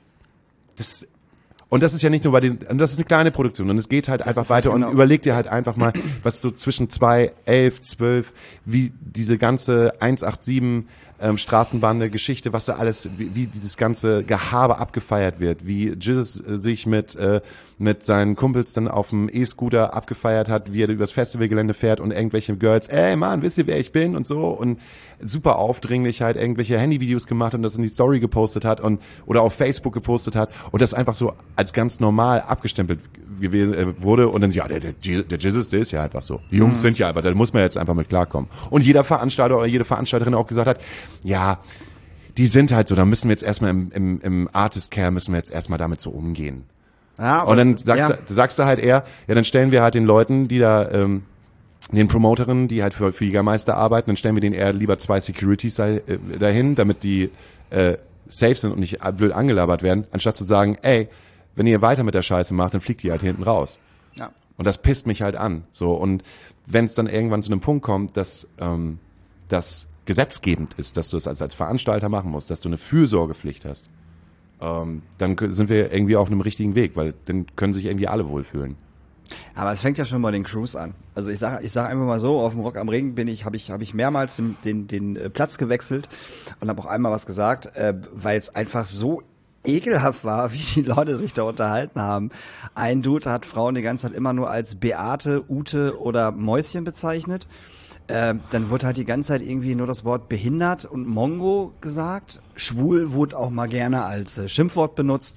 Das, und das ist ja nicht nur bei den, das ist eine kleine Produktion und es geht halt das einfach weiter genau. und überleg dir halt einfach mal, was so zwischen zwei, elf, zwölf, wie diese ganze eins acht sieben Ähm, Straßenbande, Geschichte, was da alles, wie, wie dieses ganze Gehabe abgefeiert wird, wie Jesus äh, sich mit äh, mit seinen Kumpels dann auf dem E-Scooter abgefeiert hat, wie er übers Festivalgelände fährt und irgendwelche Girls, ey Mann, wisst ihr, wer ich bin und so und super aufdringlich halt irgendwelche Handyvideos gemacht und das in die Story gepostet hat und oder auf Facebook gepostet hat und das einfach so als ganz normal abgestempelt gewesen äh, wurde und dann ja, der, der, der Jesus, der ist ja einfach so. Die Jungs mhm. sind ja einfach, da muss man jetzt einfach mit klarkommen. Und jeder Veranstalter oder jede Veranstalterin auch gesagt hat, ja, die sind halt so, da müssen wir jetzt erstmal im, im, im Artist Care müssen wir jetzt erstmal damit so umgehen. Ja, und dann sagst, ja. du, sagst du halt eher, ja, dann stellen wir halt den Leuten, die da, ähm, den Promoterinnen, die halt für, für Jägermeister arbeiten, dann stellen wir denen eher lieber zwei Securities da, äh, dahin, damit die äh, safe sind und nicht blöd angelabert werden, anstatt zu sagen, ey, wenn ihr weiter mit der Scheiße macht, dann fliegt die halt hinten raus. Ja. Und das pisst mich halt an. So, und wenn es dann irgendwann zu einem Punkt kommt, dass ähm, das gesetzgebend ist, dass du es als, als Veranstalter machen musst, dass du eine Fürsorgepflicht hast, ähm, dann sind wir irgendwie auf einem richtigen Weg, weil dann können sich irgendwie alle wohlfühlen. Aber es fängt ja schon bei den Crews an. Also ich sage ich sag einfach mal so, auf dem Rock am Ring bin ich, habe ich, habe ich mehrmals den, den, den äh, Platz gewechselt und habe auch einmal was gesagt, äh, weil es einfach so ekelhaft war, wie die Leute sich da unterhalten haben. Ein Dude hat Frauen die ganze Zeit immer nur als Beate, Ute oder Mäuschen bezeichnet. äh, dann wird halt die ganze Zeit irgendwie nur das Wort behindert und Mongo gesagt. Schwul wurde auch mal gerne als äh, Schimpfwort benutzt.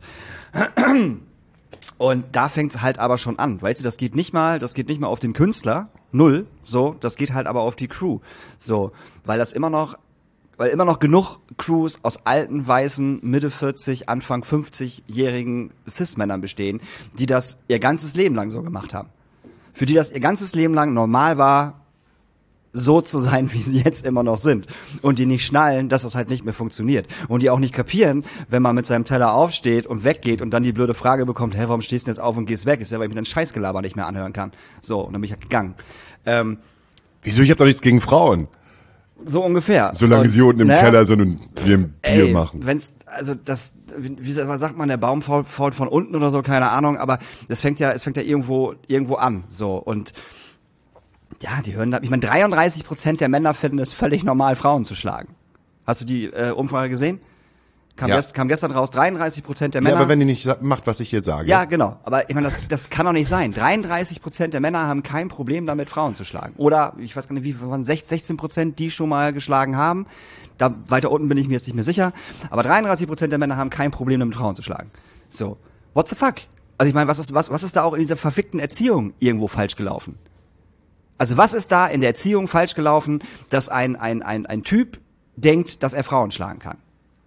Und da fängt's halt aber schon an, weißt du, das geht nicht mal, das geht nicht mal auf den Künstler, null, so, das geht halt aber auf die Crew, so, weil das immer noch, weil immer noch genug Crews aus alten, weißen, Mitte vierzig, Anfang fünfzig-jährigen Cis-Männern bestehen, die das ihr ganzes Leben lang so gemacht haben. Für die das ihr ganzes Leben lang normal war, so zu sein, wie sie jetzt immer noch sind. Und die nicht schnallen, dass das halt nicht mehr funktioniert. Und die auch nicht kapieren, wenn man mit seinem Teller aufsteht und weggeht und dann die blöde Frage bekommt, hä, warum stehst du jetzt auf und gehst weg? Ist ja, weil ich mir dann Scheißgelaber nicht mehr anhören kann. So, und dann bin ich halt gegangen. Ähm, Wieso? Ich hab doch nichts gegen Frauen. So ungefähr. Solange und, sie unten im ne, Keller sind und wir ein Bier ey, machen. Wenn's, also das, wie, wie sagt man, der Baum fault, fault von unten oder so, keine Ahnung, aber das fängt ja, es fängt ja irgendwo, irgendwo an, so, und ja, die hören da, ich meine, dreiunddreißig Prozent der Männer finden es völlig normal, Frauen zu schlagen. Hast du die äh, Umfrage gesehen? Kam, Ja. gest, kam gestern raus, dreiunddreißig Prozent der Männer. Ja, aber wenn die nicht macht, was ich hier sage. Ja, genau. Aber ich meine, das, das kann doch nicht sein. dreiunddreißig Prozent der Männer haben kein Problem damit, Frauen zu schlagen. Oder, ich weiß gar nicht, wie viel waren sechzehn Prozent, die schon mal geschlagen haben. Da weiter unten bin ich mir jetzt nicht mehr sicher. Aber dreiunddreißig Prozent der Männer haben kein Problem damit, Frauen zu schlagen. So, what the fuck? Also ich meine, was ist, was, was ist da auch in dieser verfickten Erziehung irgendwo falsch gelaufen? Also was ist da in der Erziehung falsch gelaufen, dass ein, ein, ein, ein Typ denkt, dass er Frauen schlagen kann?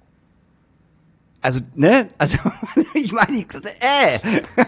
Also, ne? Also, ich meine, ich, äh,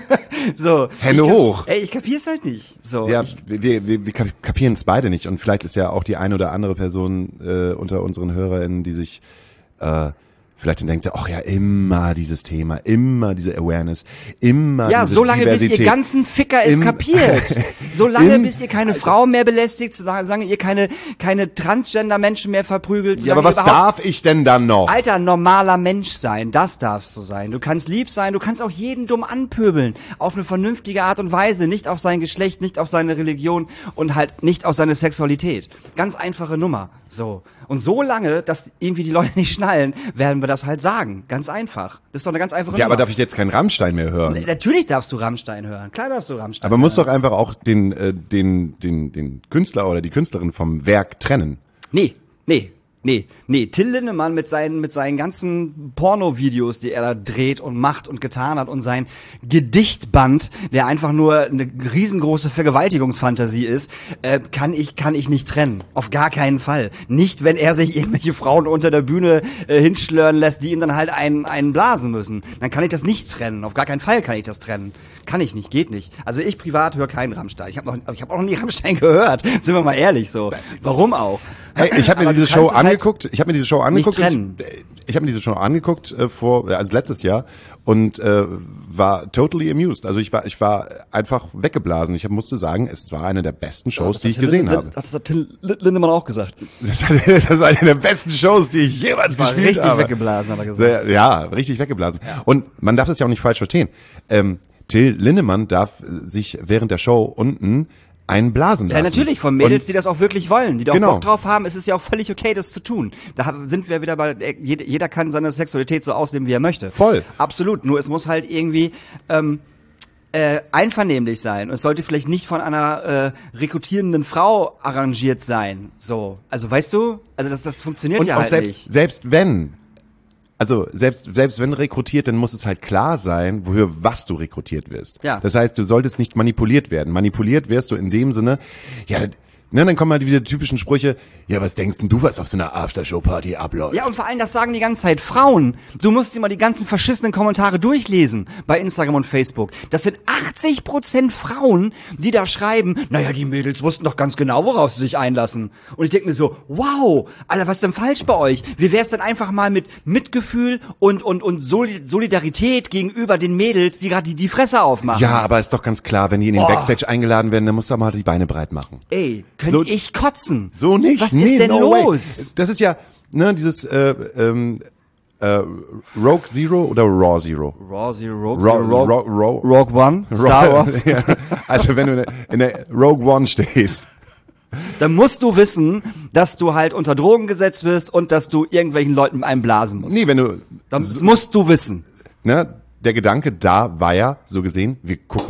so. Hände ich, hoch. Ey, ich kapier's halt nicht. So. Ja, ich, wir, wir, wir kapieren es beide nicht und vielleicht ist ja auch die eine oder andere Person äh, unter unseren HörerInnen, die sich äh, vielleicht denkt, ach ja, immer dieses Thema, immer diese Awareness, immer ja, diese so lange, bis Diversität. ihr ganzen Ficker es Im- kapiert. So lange, Im- bis ihr keine Frauen mehr belästigt, solange, solange ihr keine, keine Transgender-Menschen mehr verprügelt. Ja, aber solange was ihr überhaupt- darf ich denn dann noch? Alter, normaler Mensch sein, das darfst du sein. Du kannst lieb sein, du kannst auch jeden dumm anpöbeln. Auf eine vernünftige Art und Weise. Nicht auf sein Geschlecht, nicht auf seine Religion und halt nicht auf seine Sexualität. Ganz einfache Nummer. So. Und so lange, dass irgendwie die Leute nicht schnallen, werden wir das halt sagen. Ganz einfach. Das ist doch eine ganz einfache Ja, Nummer. aber darf ich jetzt keinen Rammstein mehr hören? Natürlich darfst du Rammstein hören. Klar darfst du Rammstein Aber hören. muss doch einfach auch den, äh, den, den, den Künstler oder die Künstlerin vom Werk trennen. Nee, nee, nee, nee. Till Lindemann mit seinen, mit seinen ganzen Porno-Videos, die er da dreht und macht und getan hat und sein Gedichtband, der einfach nur eine riesengroße Vergewaltigungsfantasie ist, äh, kann ich, kann ich nicht trennen. Auf gar keinen Fall. Nicht, wenn er sich irgendwelche Frauen unter der Bühne äh, hinschlören lässt, die ihm dann halt einen, einen blasen müssen. Dann kann ich das nicht trennen. Auf gar keinen Fall kann ich das trennen. Kann ich nicht, geht nicht. Also ich privat höre keinen Rammstein. Ich habe noch, ich habe auch noch nie Rammstein gehört. Sind wir mal ehrlich so. Warum auch? Hey, ich habe mir Aber du diese Show kannst es halt angeguckt. Ich habe mir diese Show angeguckt. nicht und Ich, ich habe mir diese Show angeguckt äh, vor, also letztes Jahr und äh, war totally amused. Also ich war, ich war einfach weggeblasen. Ich musste sagen, es war eine der besten Shows, die ich gesehen habe. Das hat Till Lindemann auch gesagt. Das ist eine der besten Shows, die ich jemals War gespielt richtig habe. weggeblasen, hat er gesagt. Sehr, ja, richtig weggeblasen. Und man darf das ja auch nicht falsch verstehen. Ähm, Till Lindemann darf äh, sich während der Show unten einen blasen lassen. Ja, natürlich, von Mädels, Und die das auch wirklich wollen, die da Genau. auch Bock drauf haben. Es ist ja auch völlig okay, das zu tun. Da haben- sind wir wieder bei, äh, jeder, jeder kann seine Sexualität so ausleben, wie er möchte. Voll. Absolut. Nur es muss halt irgendwie ähm, äh, einvernehmlich sein. Und es sollte vielleicht nicht von einer äh, rekrutierenden Frau arrangiert sein. So. Also weißt du, also das, das funktioniert Und ja auch halt selbst, nicht. selbst wenn, also selbst, selbst wenn rekrutiert, dann muss es halt klar sein, wofür was du rekrutiert wirst. Ja. Das heißt, du solltest nicht manipuliert werden. Manipuliert wirst du in dem Sinne, ja, ne, dann kommen halt wieder die typischen Sprüche, ja, was denkst denn du, was auf so einer Aftershow-Party abläuft? Ja, und vor allem, das sagen die ganze Zeit Frauen. Du musst dir mal die ganzen verschissenen Kommentare durchlesen bei Instagram und Facebook. Das sind achtzig Prozent Frauen, die da schreiben, naja, die Mädels wussten doch ganz genau, worauf sie sich einlassen. Und ich denke mir so, wow, Alter, was ist denn falsch bei euch? Wie wär's denn einfach mal mit Mitgefühl und, und, und Soli- Solidarität gegenüber den Mädels, die gerade die, die Fresse aufmachen? Ja, aber ist doch ganz klar, wenn die in den Oh. Backstage eingeladen werden, dann musst du mal die Beine breit machen. Ey, könnte So- ich kotzen? So nicht. Was nee, ist denn no way. los? Das ist ja, ne, dieses äh, ähm, äh, Rogue Zero oder Raw Zero? Raw Zero, Rogue Raw, Zero, Rogue, Raw, Raw, Rogue One, Star Wars. Ja, also wenn du in der, in der Rogue One stehst. Dann musst du wissen, dass du halt unter Drogen gesetzt wirst und dass du irgendwelchen Leuten mit einem blasen musst. Nee, wenn du, Das musst du wissen. ne, der Gedanke da war ja, so gesehen, wir gucken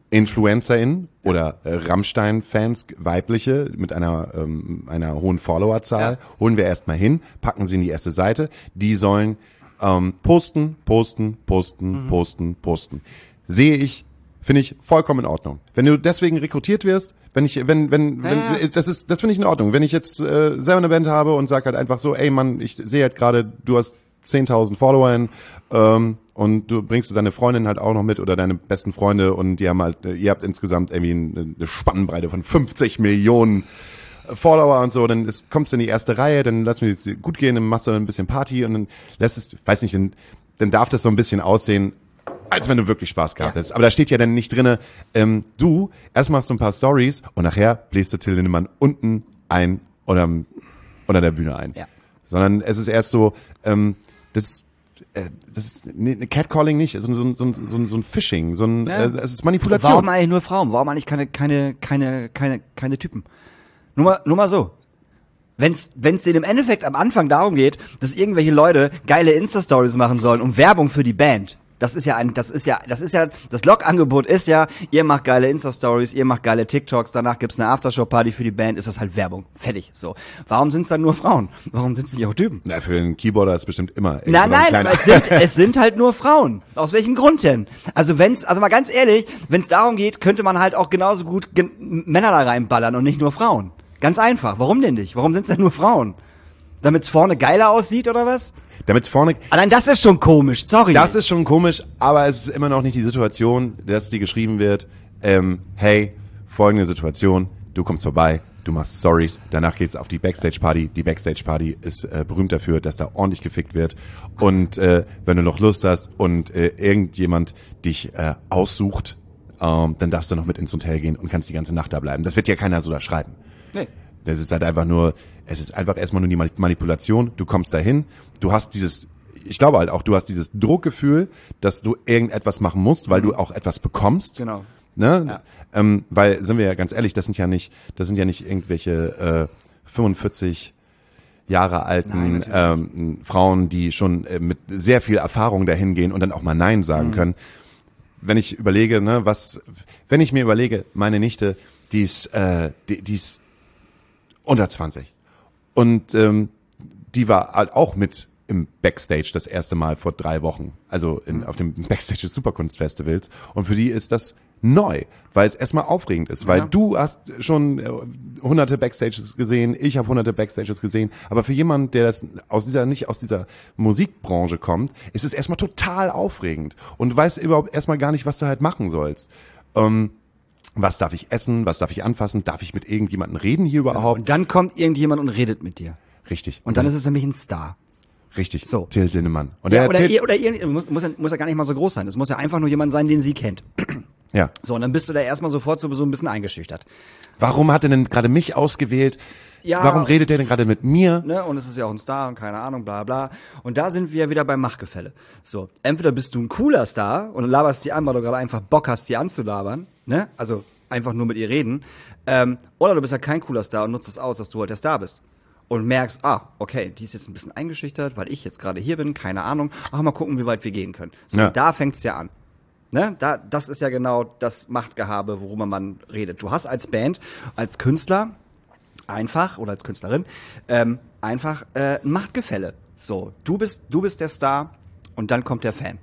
InfluencerInnen oder äh, Rammstein-Fans, weibliche, mit einer ähm, einer hohen Followerzahl, Ja. holen wir erstmal hin, packen sie in die erste Seite. Die sollen ähm, posten, posten, posten, Mhm. posten, posten. Sehe ich, finde ich vollkommen in Ordnung. Wenn du deswegen rekrutiert wirst, wenn ich, wenn, wenn, wenn, Ja, ja. das ist, das finde ich in Ordnung. Wenn ich jetzt äh, selber eine Band habe und sag halt einfach so, ey Mann, ich sehe halt gerade, du hast zehntausend Follower ähm, und du bringst deine Freundin halt auch noch mit oder deine besten Freunde und die haben halt, äh, ihr habt insgesamt irgendwie eine, eine Spannbreite von fünfzig Millionen Follower und so, dann ist, kommst du in die erste Reihe, dann lass mir jetzt gut gehen, dann machst du ein bisschen Party und dann lässt es, weiß nicht, dann, dann darf das so ein bisschen aussehen, als wenn du wirklich Spaß gehabt Ja. hättest. Aber da steht ja dann nicht drinne, ähm, du, erst machst du ein paar Stories und nachher bläst du Till Lindemann unten ein oder unter der Bühne ein. Ja. Sondern es ist erst so, ähm, das, äh, das ist ne, ne Catcalling nicht, so, so, so, so, so ein Phishing, so ein, Ja. äh, es ist Manipulation. Warum eigentlich nur Frauen? Warum eigentlich keine, keine, keine, keine, keine Typen? Nur mal, nur mal so. Wenn's, wenn's denen im Endeffekt am Anfang darum geht, dass irgendwelche Leute geile Insta-Stories machen sollen und Werbung für die Band. Das ist ja ein, das ist ja, das ist ja, das Log-Angebot ist ja, ihr macht geile Insta-Stories, ihr macht geile TikToks, danach gibt's eine Aftershow-Party für die Band, ist das halt Werbung. Fertig, so. Warum sind's dann nur Frauen? Warum sind's nicht auch Typen? Na, für einen Keyboarder ist bestimmt immer. Nein, ein nein, kleiner- aber es sind, es sind halt nur Frauen. Aus welchem Grund denn? Also wenn's, also mal ganz ehrlich, wenn's darum geht, könnte man halt auch genauso gut gen- Männer da reinballern und nicht nur Frauen. Ganz einfach. Warum denn nicht? Warum sind's denn nur Frauen? Damit's vorne geiler aussieht oder was? Damit vorne, Allein das ist schon komisch, sorry. das ist schon komisch, aber es ist immer noch nicht die Situation, dass dir geschrieben wird, ähm, hey, folgende Situation, du kommst vorbei, du machst Stories, danach geht's auf die Backstage-Party. Die Backstage-Party ist äh, berühmt dafür, dass da ordentlich gefickt wird. Und äh, wenn du noch Lust hast und äh, irgendjemand dich äh, aussucht, ähm, dann darfst du noch mit ins Hotel gehen und kannst die ganze Nacht da bleiben. Das wird ja keiner so da schreiben. Nee. Das ist halt einfach nur, es ist einfach erstmal nur die Manipulation. Du kommst dahin, du hast dieses, ich glaube halt auch, du hast dieses Druckgefühl, dass du irgendetwas machen musst, weil du auch etwas bekommst. Genau. Ne? Ja. Ähm, weil, sind wir ja ganz ehrlich, das sind ja nicht, das sind ja nicht irgendwelche äh, fünfundvierzig Jahre alten Nein, natürlich ähm, Frauen, die schon äh, mit sehr viel Erfahrung dahin gehen und dann auch mal Nein sagen Mhm. können. Wenn ich überlege, ne, was, wenn ich mir überlege, meine Nichte, die ist, äh, die, die ist unter zwanzig. Und ähm, die war halt auch mit im Backstage das erste Mal vor drei Wochen. Also in, auf dem Backstage des Superkunstfestivals. Und für die ist das neu, weil es erstmal aufregend ist. Weil Ja. du hast schon äh, hunderte Backstages gesehen, ich habe hunderte Backstages gesehen. Aber für jemanden, der das aus dieser nicht aus dieser Musikbranche kommt, ist es erstmal total aufregend. Und du weißt überhaupt erstmal gar nicht, was du halt machen sollst. Ähm, was darf ich essen? Was darf ich anfassen? Darf ich mit irgendjemandem reden hier überhaupt? Und dann kommt irgendjemand und redet mit dir. Richtig. Und dann ist es nämlich ein Star. richtig. So. Till Lindemann. Und Ja, der oder, erzählt, ihr, oder ihr, muss, muss, ja, muss ja gar nicht mal so groß sein. Es muss ja einfach nur jemand sein, den sie kennt. ja. So, und dann bist du da erstmal sofort so, so ein bisschen eingeschüchtert. Warum hat er denn gerade mich ausgewählt? Ja. Warum redet er denn gerade mit mir? Ne? Und es ist ja auch ein Star und keine Ahnung, bla bla. Und da sind wir wieder beim Machtgefälle. So, entweder bist du ein cooler Star und laberst die an, weil du gerade einfach Bock hast, die anzulabern, ne? Also einfach nur mit ihr reden. Ähm, oder du bist ja kein cooler Star und nutzt es aus, dass du halt der Star bist. Und merkst, ah, okay, die ist jetzt ein bisschen eingeschüchtert, weil ich jetzt gerade hier bin, keine Ahnung. Ach, mal gucken, wie weit wir gehen können. So, Ja. und da fängt's ja an. Ne? Da, das ist ja genau das Machtgehabe, worüber man redet. Du hast als Band, als Künstler einfach, oder als Künstlerin, ähm, einfach äh, ein Machtgefälle. So, du bist, du bist der Star und dann kommt der Fan.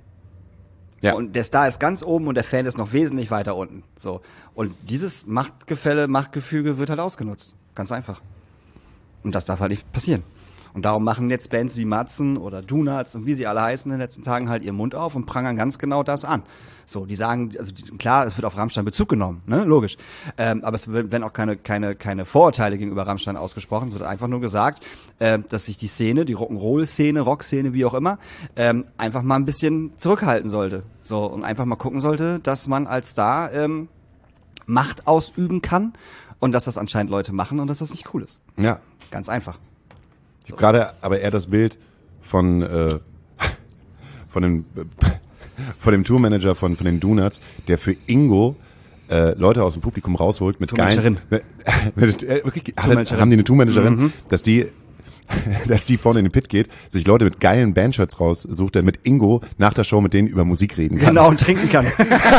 Ja. Und der Star ist ganz oben und der Fan ist noch wesentlich weiter unten. So. Und dieses Machtgefälle, Machtgefüge wird halt ausgenutzt. Ganz einfach. Und das darf halt nicht passieren. Und darum machen jetzt Bands wie Matzen oder Donuts und wie sie alle heißen in den letzten Tagen halt ihren Mund auf und prangern ganz genau das an. So, die sagen, also die, klar, es wird auf Rammstein Bezug genommen, ne, logisch. Ähm, aber es werden auch keine keine keine Vorurteile gegenüber Rammstein ausgesprochen. Es wird einfach nur gesagt, äh, dass sich die Szene, die Rock'n'Roll-Szene, Rock-Szene, wie auch immer, ähm, einfach mal ein bisschen zurückhalten sollte. So, und einfach mal gucken sollte, dass man als Star ähm, Macht ausüben kann und dass das anscheinend Leute machen und dass das nicht cool ist. Ja. Ganz einfach. Ich habe gerade aber eher das Bild von äh, von dem von dem Tourmanager von von den Donuts, der für Ingo äh, Leute aus dem Publikum rausholt mit geilen Tourmanagerin. mit, mit, äh, wirklich, hat, Tourmanagerin. haben die eine Tourmanagerin, dass die dass Steve vorne in den Pit geht, sich Leute mit geilen Bandshirts raussucht, der mit Ingo nach der Show mit denen über Musik reden kann. Genau, und trinken kann.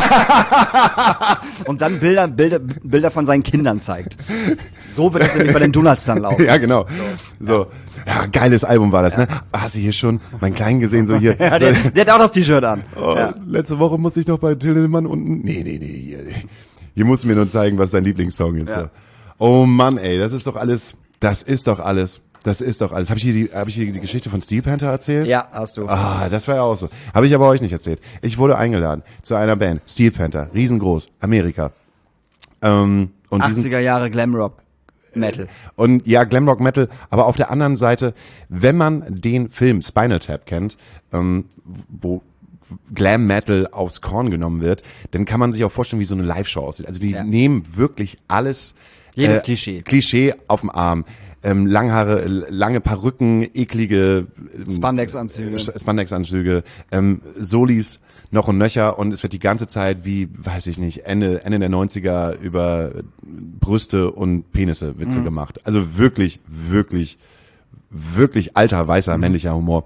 Und dann Bilder, Bilder, Bilder von seinen Kindern zeigt. So wird das nämlich bei den Donuts dann laufen. Ja, genau. So, so. Ja, geiles Album war das, ja. ne? Ah, hast du hier schon meinen Kleinen gesehen, so hier. Ja, der, der hat auch das T-Shirt an. Oh, ja. Letzte Woche musste ich noch bei Tillemann unten. Nee, nee, nee, hier. Hier musst du mir nur zeigen, was dein Lieblingssong ist. Ja. Oh Mann, ey, das ist doch alles, das ist doch alles. Das ist doch alles. Habe ich hier die, habe ich hier die Geschichte von Steel Panther erzählt? Ja, hast du. Ah, das war ja auch so. Habe ich aber euch nicht erzählt. Ich wurde eingeladen zu einer Band, Steel Panther, riesengroß, Amerika. Ähm, und achtziger Jahre Glamrock Metal. Und ja, Glamrock Metal, aber auf der anderen Seite, wenn man den Film Spinal Tap kennt, ähm, wo Glam Metal aufs Korn genommen wird, dann kann man sich auch vorstellen, wie so eine Live-Show aussieht. Also die ja. nehmen wirklich alles. Jedes äh, Klischee. Klischee auf dem Arm. Ähm, Langhaare, lange Perücken, eklige ähm, Spandex-Anzüge, Spandex-Anzüge, ähm, Solis noch und nöcher und es wird die ganze Zeit wie, weiß ich nicht, Ende Ende der neunziger über Brüste und Penisse Witze mhm. gemacht. Also wirklich, wirklich, wirklich alter, weißer, mhm. männlicher Humor.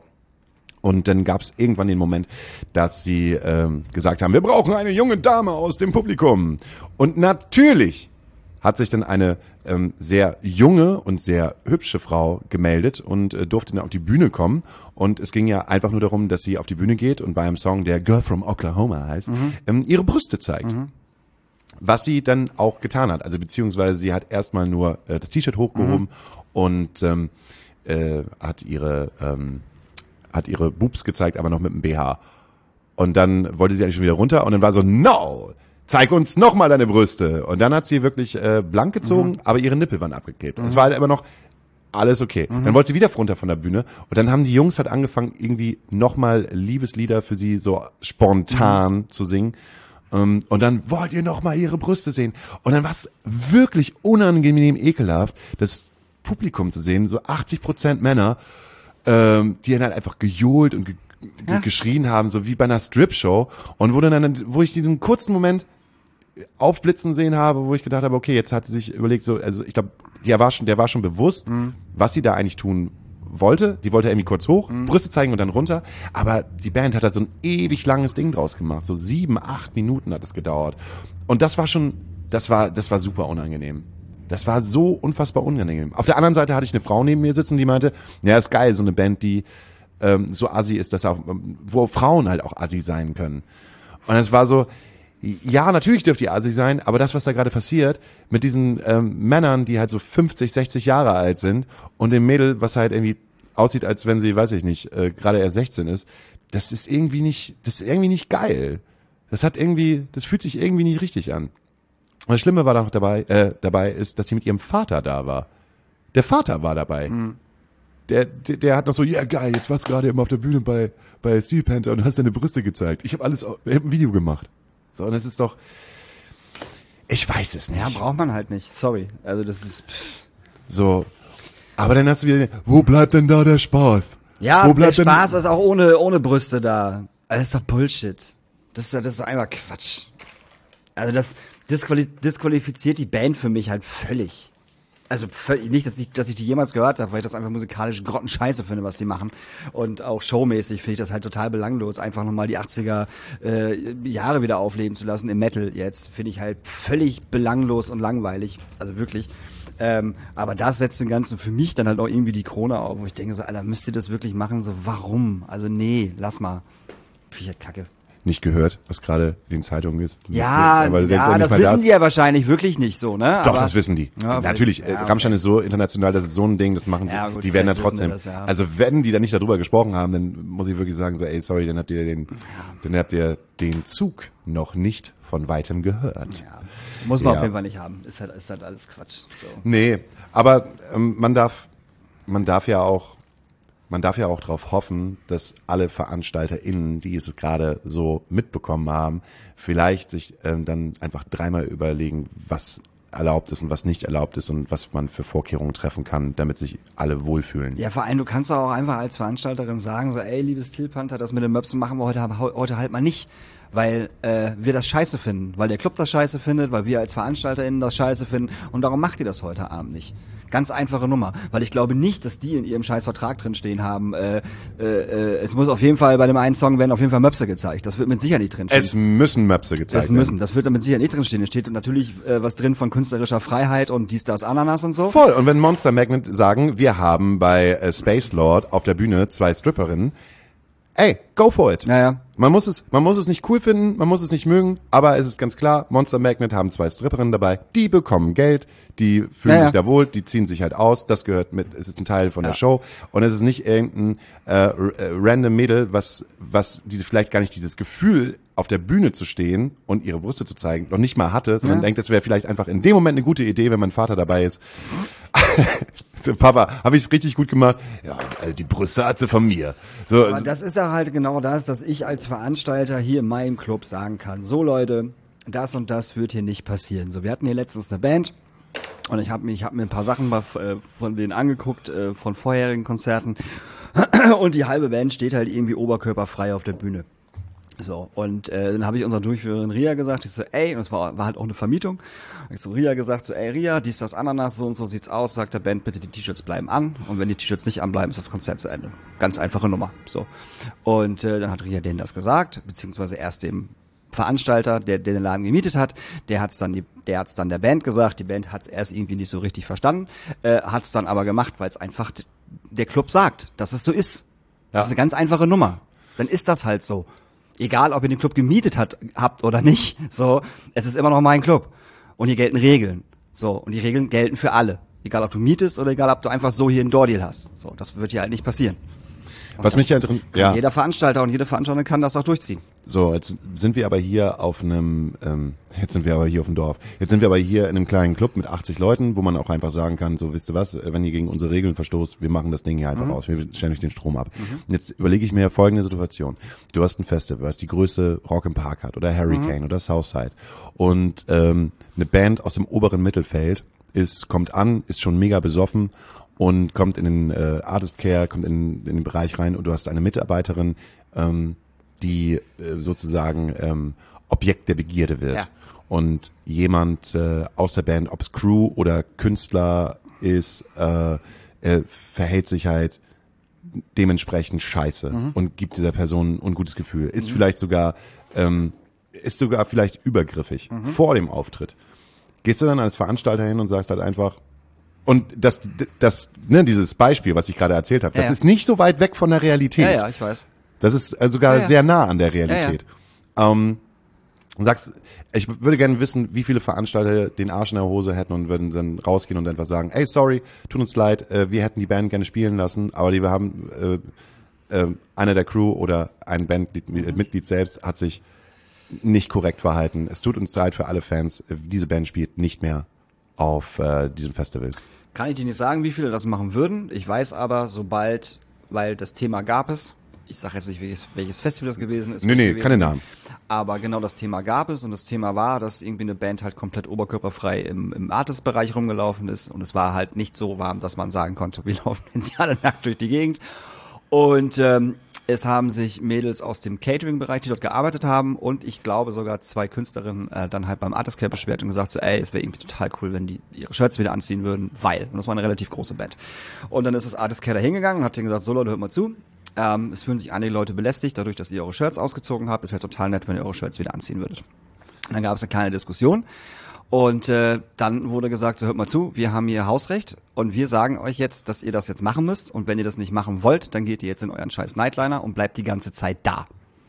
Und dann gab es irgendwann den Moment, dass sie ähm, gesagt haben, wir brauchen eine junge Dame aus dem Publikum. Und natürlich hat sich dann eine ähm, sehr junge und sehr hübsche Frau gemeldet und äh, durfte dann auf die Bühne kommen. Und es ging ja einfach nur darum, dass sie auf die Bühne geht und bei einem Song, der Girl from Oklahoma heißt, mhm. ähm, ihre Brüste zeigt. Mhm. Was sie dann auch getan hat. Also beziehungsweise sie hat erstmal nur äh, das T-Shirt hochgehoben mhm. und ähm, äh, hat ihre ähm, hat ihre Boobs gezeigt, aber noch mit einem B H. Und dann wollte sie eigentlich schon wieder runter und dann war so, no! Zeig uns nochmal deine Brüste. Und dann hat sie wirklich äh, blank gezogen, mhm. aber ihre Nippel waren abgeklebt. Mhm. Es war halt immer noch alles okay. Mhm. Dann wollte sie wieder runter von der Bühne. Und dann haben die Jungs halt angefangen, irgendwie nochmal Liebeslieder für sie so spontan mhm. zu singen. Um, und dann wollt ihr nochmal ihre Brüste sehen. Und dann war es wirklich unangenehm ekelhaft, das Publikum zu sehen, so achtzig Prozent Männer, ähm, die dann halt einfach gejohlt und ge ja. geschrien haben, so wie bei einer Strip-Show. Und wo dann, wo ich diesen kurzen Moment aufblitzen sehen habe, wo ich gedacht habe, okay, jetzt hat sie sich überlegt, so, also ich glaube, der war schon, der war schon bewusst, mhm. was sie da eigentlich tun wollte. Die wollte irgendwie kurz hoch, mhm. Brüste zeigen und dann runter. Aber die Band hat halt so ein ewig langes Ding draus gemacht. So sieben, acht Minuten hat es gedauert. Und das war schon, das war, das war super unangenehm. Das war so unfassbar unangenehm. Auf der anderen Seite hatte ich eine Frau neben mir sitzen, die meinte, ja, ist geil, so eine Band, die ähm, so assi ist, dass auch, wo Frauen halt auch assi sein können. Und es war so, ja, natürlich dürft ihr assi sein, aber das, was da gerade passiert, mit diesen ähm, Männern, die halt so fünfzig, sechzig Jahre alt sind und dem Mädel, was halt irgendwie aussieht, als wenn sie, weiß ich nicht, äh, gerade erst sechzehn ist, das ist irgendwie nicht, das ist irgendwie nicht geil. Das hat irgendwie, das fühlt sich irgendwie nicht richtig an. Und das Schlimme war da noch dabei, äh, dabei ist, dass sie mit ihrem Vater da war. Der Vater war dabei. Mhm. Der, der, der hat noch so, ja yeah, geil, jetzt warst du gerade immer auf der Bühne bei, bei Steel Panther und hast deine Brüste gezeigt. Ich habe alles, ich hab ein Video gemacht. So, und das ist doch, ich weiß es nicht. Ja, braucht man halt nicht, sorry. Also das ist, pff. So, aber dann hast du wieder, wo bleibt denn da der Spaß? Ja, wo bleibt der Spaß denn, ist auch ohne, ohne Brüste da. Das ist doch Bullshit. Das ist, das ist doch einfach Quatsch. Also das disquali disqualifiziert die Band für mich halt völlig. Also völlig, nicht, dass ich, dass ich die jemals gehört habe, weil ich das einfach musikalisch grottenscheiße finde, was die machen. Und auch showmäßig finde ich das halt total belanglos, einfach nochmal die achtziger äh, Jahre wieder aufleben zu lassen im Metal jetzt. Finde ich halt völlig belanglos und langweilig. Also wirklich. Ähm, aber das setzt den Ganzen für mich dann halt auch irgendwie die Krone auf, wo ich denke so, Alter, müsst ihr das wirklich machen? So, warum? Also nee, lass mal. Finde ich halt kacke. Nicht gehört, was gerade in den Zeitungen ist. Ja, aber ja das wissen das. die ja wahrscheinlich wirklich nicht so, ne? Doch, aber, das wissen die. Ja, natürlich, ja, okay. Rammstein ist so international, das ist so ein Ding, das machen sie, ja, gut, die werden da trotzdem, das, ja. Also wenn die da nicht darüber gesprochen haben, dann muss ich wirklich sagen, so, ey, sorry, dann habt ihr den, ja. dann habt ihr den Zug noch nicht von weitem gehört. Ja. Muss man ja. auf jeden Fall nicht haben, ist halt, ist halt alles Quatsch. So. Nee, aber ähm, man darf, man darf ja auch, Man darf ja auch darauf hoffen, dass alle VeranstalterInnen, die es gerade so mitbekommen haben, vielleicht sich ähm, dann einfach dreimal überlegen, was erlaubt ist und was nicht erlaubt ist und was man für Vorkehrungen treffen kann, damit sich alle wohlfühlen. Ja, vor allem, du kannst auch einfach als Veranstalterin sagen, so, ey, liebes Steel Panther, das mit den Möpsen machen wir heute, heute halt mal nicht. weil äh, wir das scheiße finden, weil der Club das scheiße findet, weil wir als VeranstalterInnen das scheiße finden und darum macht ihr das heute Abend nicht. Ganz einfache Nummer, weil ich glaube nicht, dass die in ihrem scheiß Vertrag drin stehen haben, äh, äh, äh, es muss auf jeden Fall, bei dem einen Song werden auf jeden Fall Möpse gezeigt. Das wird mit Sicherheit nicht drin stehen. Es müssen Möpse gezeigt werden. Es müssen, das wird mit Sicherheit nicht drin stehen. Es steht natürlich äh, was drin von künstlerischer Freiheit und dies, das, Ananas und so. Voll, und wenn Monster Magnet sagen, wir haben bei äh, Space Lord auf der Bühne zwei Stripperinnen, ey, go for it. Naja. Man muss es, man muss es nicht cool finden, man muss es nicht mögen, aber es ist ganz klar, Monster Magnet haben zwei Stripperinnen dabei, die bekommen Geld, die fühlen naja. sich da wohl, die ziehen sich halt aus, das gehört mit, es ist ein Teil von ja. der Show und es ist nicht irgendein äh, random Mädel, was, was diese vielleicht gar nicht dieses Gefühl auf der Bühne zu stehen und ihre Brüste zu zeigen, noch nicht mal hatte, sondern ja. denkt, das wäre vielleicht einfach in dem Moment eine gute Idee, wenn mein Vater dabei ist. So, Papa, habe ich es richtig gut gemacht? Ja, also die Brüste hat sie von mir. So, Aber das ist ja halt genau das, dass ich als Veranstalter hier in meinem Club sagen kann, so Leute, das und das wird hier nicht passieren. So, wir hatten hier letztens eine Band und ich habe mir, ich hab mir ein paar Sachen mal, äh, von denen angeguckt, äh, von vorherigen Konzerten und die halbe Band steht halt irgendwie oberkörperfrei auf der Bühne. So, und äh, dann habe ich unserer Durchführerin Ria gesagt, ich so, ey, und es war, war halt auch eine Vermietung, ich so Ria gesagt, so, ey Ria, dies, das, Ananas, so und so sieht's aus, sagt der Band, bitte die T-Shirts bleiben an und wenn die T-Shirts nicht anbleiben, ist das Konzert zu Ende. Ganz einfache Nummer, so. Und äh, dann hat Ria denen das gesagt, beziehungsweise erst dem Veranstalter, der, der den Laden gemietet hat, der hat's dann die, der hat's dann der Band gesagt, die Band hat's erst irgendwie nicht so richtig verstanden, äh, hat's dann aber gemacht, weil es einfach d- der Club sagt, dass es so ist. Ja. Das ist eine ganz einfache Nummer. Dann ist das halt so. Egal, ob ihr den Club gemietet hat, habt oder nicht, so, es ist immer noch mein Club. Und hier gelten Regeln. So, und die Regeln gelten für alle. Egal, ob du mietest oder egal, ob du einfach so hier einen Door-Deal hast. So, das wird hier halt nicht passieren. Und was mich ja drin, ja. Jeder Veranstalter und jede Veranstalterin kann das auch durchziehen. So, jetzt sind wir aber hier auf einem, ähm, jetzt sind wir aber hier auf dem Dorf. Jetzt sind wir aber hier in einem kleinen Club mit achtzig Leuten, wo man auch einfach sagen kann, so, wisst ihr was, wenn ihr gegen unsere Regeln verstoßt, wir machen das Ding hier einfach mhm. aus, wir stellen euch den Strom ab. Mhm. Jetzt überlege ich mir folgende Situation. Du hast ein Festival, was die größte Rock im Park hat oder Hurricane mhm. oder Southside und ähm, eine Band aus dem oberen Mittelfeld ist, kommt an, ist schon mega besoffen und kommt in den äh, Artist Care, kommt in, in den Bereich rein und du hast eine Mitarbeiterin, ähm, die äh, sozusagen ähm, Objekt der Begierde wird. Ja. Und jemand äh, aus der Band, ob es Crew oder Künstler ist, äh, äh, verhält sich halt dementsprechend scheiße mhm. und gibt dieser Person ein ungutes Gefühl. Ist mhm. vielleicht sogar, ähm, ist sogar vielleicht übergriffig mhm. vor dem Auftritt. Gehst du dann als Veranstalter hin und sagst halt einfach, und das, das, ne, dieses Beispiel, was ich gerade erzählt habe, das ja, ja. ist nicht so weit weg von der Realität. Ja, ja, ich weiß. Das ist äh, sogar ja, ja. sehr nah an der Realität. Ja, ja. Ähm, sagst, ich würde gerne wissen, wie viele Veranstalter den Arsch in der Hose hätten und würden dann rausgehen und einfach sagen, ey, sorry, tut uns leid, äh, wir hätten die Band gerne spielen lassen, aber die wir haben, äh, äh, einer der Crew oder ein Bandmitglied selbst hat sich nicht korrekt verhalten. Es tut uns leid für alle Fans, diese Band spielt nicht mehr auf äh, diesem Festival. Kann ich dir nicht sagen, wie viele das machen würden. Ich weiß aber, sobald, weil das Thema gab es, ich sage jetzt nicht, welches, welches Festival das gewesen ist. Nee, nee, gewesen, keine Namen. Aber genau das Thema gab es und das Thema war, dass irgendwie eine Band halt komplett oberkörperfrei im, im Artist-Bereich rumgelaufen ist und es war halt nicht so warm, dass man sagen konnte, wir laufen jetzt alle nackt durch die Gegend. Und ähm, es haben sich Mädels aus dem Catering-Bereich, die dort gearbeitet haben und ich glaube sogar zwei Künstlerinnen äh, dann halt beim Artist Care beschwert und gesagt so, ey, es wäre irgendwie total cool, wenn die ihre Shirts wieder anziehen würden, weil, und das war eine relativ große Band. Und dann ist das Artist Care da hingegangen und hat denen gesagt, so Leute, hört mal zu, ähm, es fühlen sich einige Leute belästigt, dadurch, dass ihr eure Shirts ausgezogen habt, es wäre total nett, wenn ihr eure Shirts wieder anziehen würdet. Und dann gab es eine kleine Diskussion. Und äh, dann wurde gesagt, so hört mal zu, wir haben hier Hausrecht und wir sagen euch jetzt, dass ihr das jetzt machen müsst und wenn ihr das nicht machen wollt, dann geht ihr jetzt in euren scheiß Nightliner und bleibt die ganze Zeit da.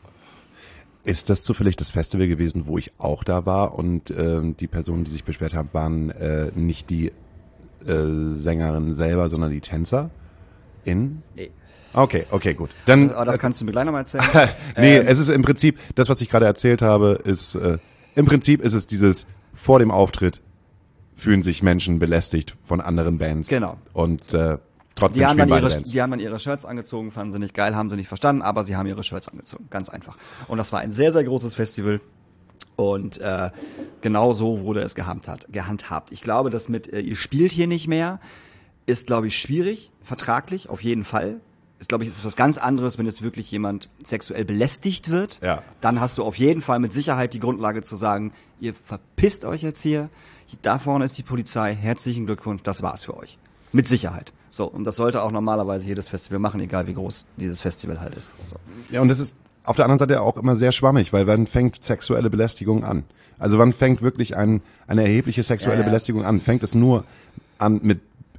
Ist das zufällig das Festival gewesen, wo ich auch da war und ähm, die Personen, die sich beschwert haben, waren äh, nicht die äh, Sängerin selber, sondern die Tänzer? In? Nee. Okay, okay, gut. Dann, Aber das kannst du mir gleich nochmal erzählen. nee, ähm, es ist im Prinzip, das, was ich gerade erzählt habe, ist, äh, im Prinzip ist es dieses, vor dem Auftritt fühlen sich Menschen belästigt von anderen Bands. Genau. Und äh, trotzdem die haben, spielen dann beide ihre, Bands. die haben dann ihre Shirts angezogen, fanden sie nicht geil, haben sie nicht verstanden, aber sie haben ihre Shirts angezogen. Ganz einfach. Und das war ein sehr, sehr großes Festival. Und äh, genau so wurde es gehandhabt. gehandhabt. Ich glaube, das mit, äh, ihr spielt hier nicht mehr, ist, glaube ich, schwierig, vertraglich, auf jeden Fall. ist, glaube ich, ist was ganz anderes, wenn jetzt wirklich jemand sexuell belästigt wird. Ja. Dann hast du auf jeden Fall mit Sicherheit die Grundlage zu sagen, ihr verpisst euch jetzt hier, da vorne ist die Polizei, herzlichen Glückwunsch, das war's für euch. Mit Sicherheit. So, und das sollte auch normalerweise jedes Festival machen, egal wie groß dieses Festival halt ist. So. Ja, und das ist auf der anderen Seite auch immer sehr schwammig, weil wann fängt sexuelle Belästigung an? Also wann fängt wirklich ein, eine erhebliche sexuelle Ja, ja. Belästigung an? Fängt es nur an mit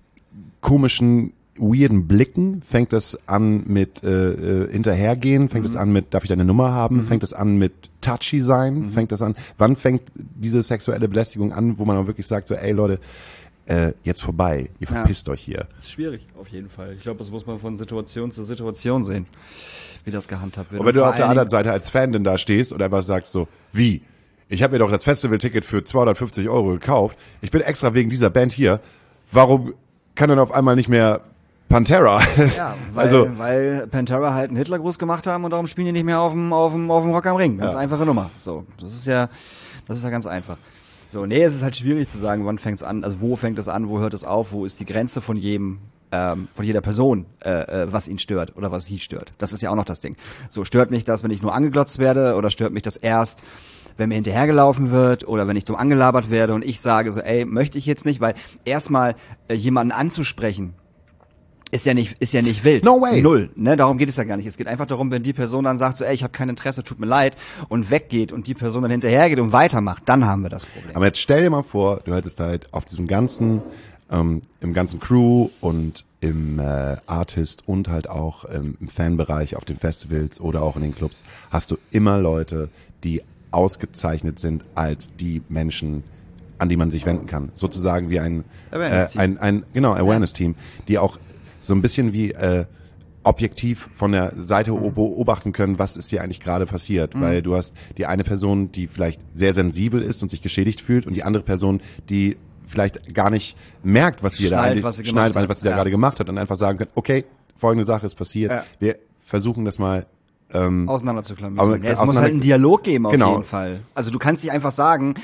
komischen, weirden Blicken? Fängt es an mit äh, äh, Hinterhergehen? Fängt es Mhm. an mit, darf ich deine Nummer haben? Mhm. Fängt es an mit touchy sein? Mhm. Fängt es an, wann fängt diese sexuelle Belästigung an, wo man auch wirklich sagt so, ey Leute, äh, jetzt vorbei, ihr Ja. verpisst euch hier. Das ist schwierig, auf jeden Fall. Ich glaube, das muss man von Situation zu Situation sehen, wie das gehandhabt wird. Und wenn du vor auf der allen anderen Seite als Fan denn da stehst und einfach sagst so, wie? Ich habe mir doch das Festivalticket für zweihundertfünfzig Euro gekauft. Ich bin extra wegen dieser Band hier. Warum kann dann auf einmal nicht mehr Pantera? Ja, weil, also, weil Pantera halt einen Hitlergruß gemacht haben und darum spielen die nicht mehr auf dem, auf dem, auf dem Rock am Ring. Ganz Ja. einfache Nummer. So, das ist ja, das ist ja ganz einfach. So, nee, es ist halt schwierig zu sagen, wann fängt's an, also wo fängt es an, wo hört es auf, wo ist die Grenze von jedem, ähm, von jeder Person, äh, äh, was ihn stört oder was sie stört. Das ist ja auch noch das Ding. So, stört mich das, wenn ich nur angeglotzt werde, oder stört mich das erst, wenn mir hinterhergelaufen wird oder wenn ich dumm angelabert werde und ich sage so, ey, möchte ich jetzt nicht, weil erstmal äh, jemanden anzusprechen, ist ja nicht, ist ja nicht wild. No way. Null. Ne, darum geht es ja gar nicht. Es geht einfach darum, wenn die Person dann sagt so, ey, ich habe kein Interesse, tut mir leid, und weggeht und die Person dann hinterhergeht und weitermacht, dann haben wir das Problem. aber jetzt stell dir mal vor, du hättest halt auf diesem ganzen, ähm, im ganzen Crew und im äh, Artist und halt auch ähm, im Fanbereich auf den Festivals oder auch in den Clubs, hast du immer Leute, die ausgezeichnet sind als die Menschen, an die man sich wenden kann. Sozusagen wie ein, äh, Awareness-Team. ein, ein genau, Awareness-Team, die auch so ein bisschen wie äh, objektiv von der Seite Mhm. beobachten können, was ist hier eigentlich gerade passiert. Mhm. Weil du hast die eine Person, die vielleicht sehr sensibel ist und sich geschädigt fühlt, und die andere Person, die vielleicht gar nicht merkt, was sie da Schnallt, eigentlich was sie gemacht schnallt, hat. was sie da Ja. gerade gemacht hat, und einfach sagen können, okay, folgende Sache ist passiert. Ja. Wir versuchen das mal. Ähm, Auseinander zu klamüsern. Aber- Ja, es auseinander- muss halt einen Dialog geben auf Genau. jeden Fall. Also du kannst nicht einfach sagen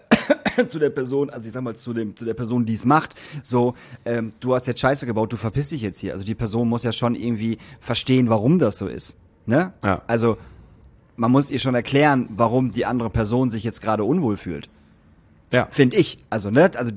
zu der Person, also ich sag mal zu dem zu der Person, die es macht, so ähm, du hast jetzt Scheiße gebaut, du verpiss dich jetzt hier. Also die Person muss ja schon irgendwie verstehen, warum das so ist. Ne? Ja. Also man muss ihr schon erklären, warum die andere Person sich jetzt gerade unwohl fühlt. ja. Finde ich. Also ne, also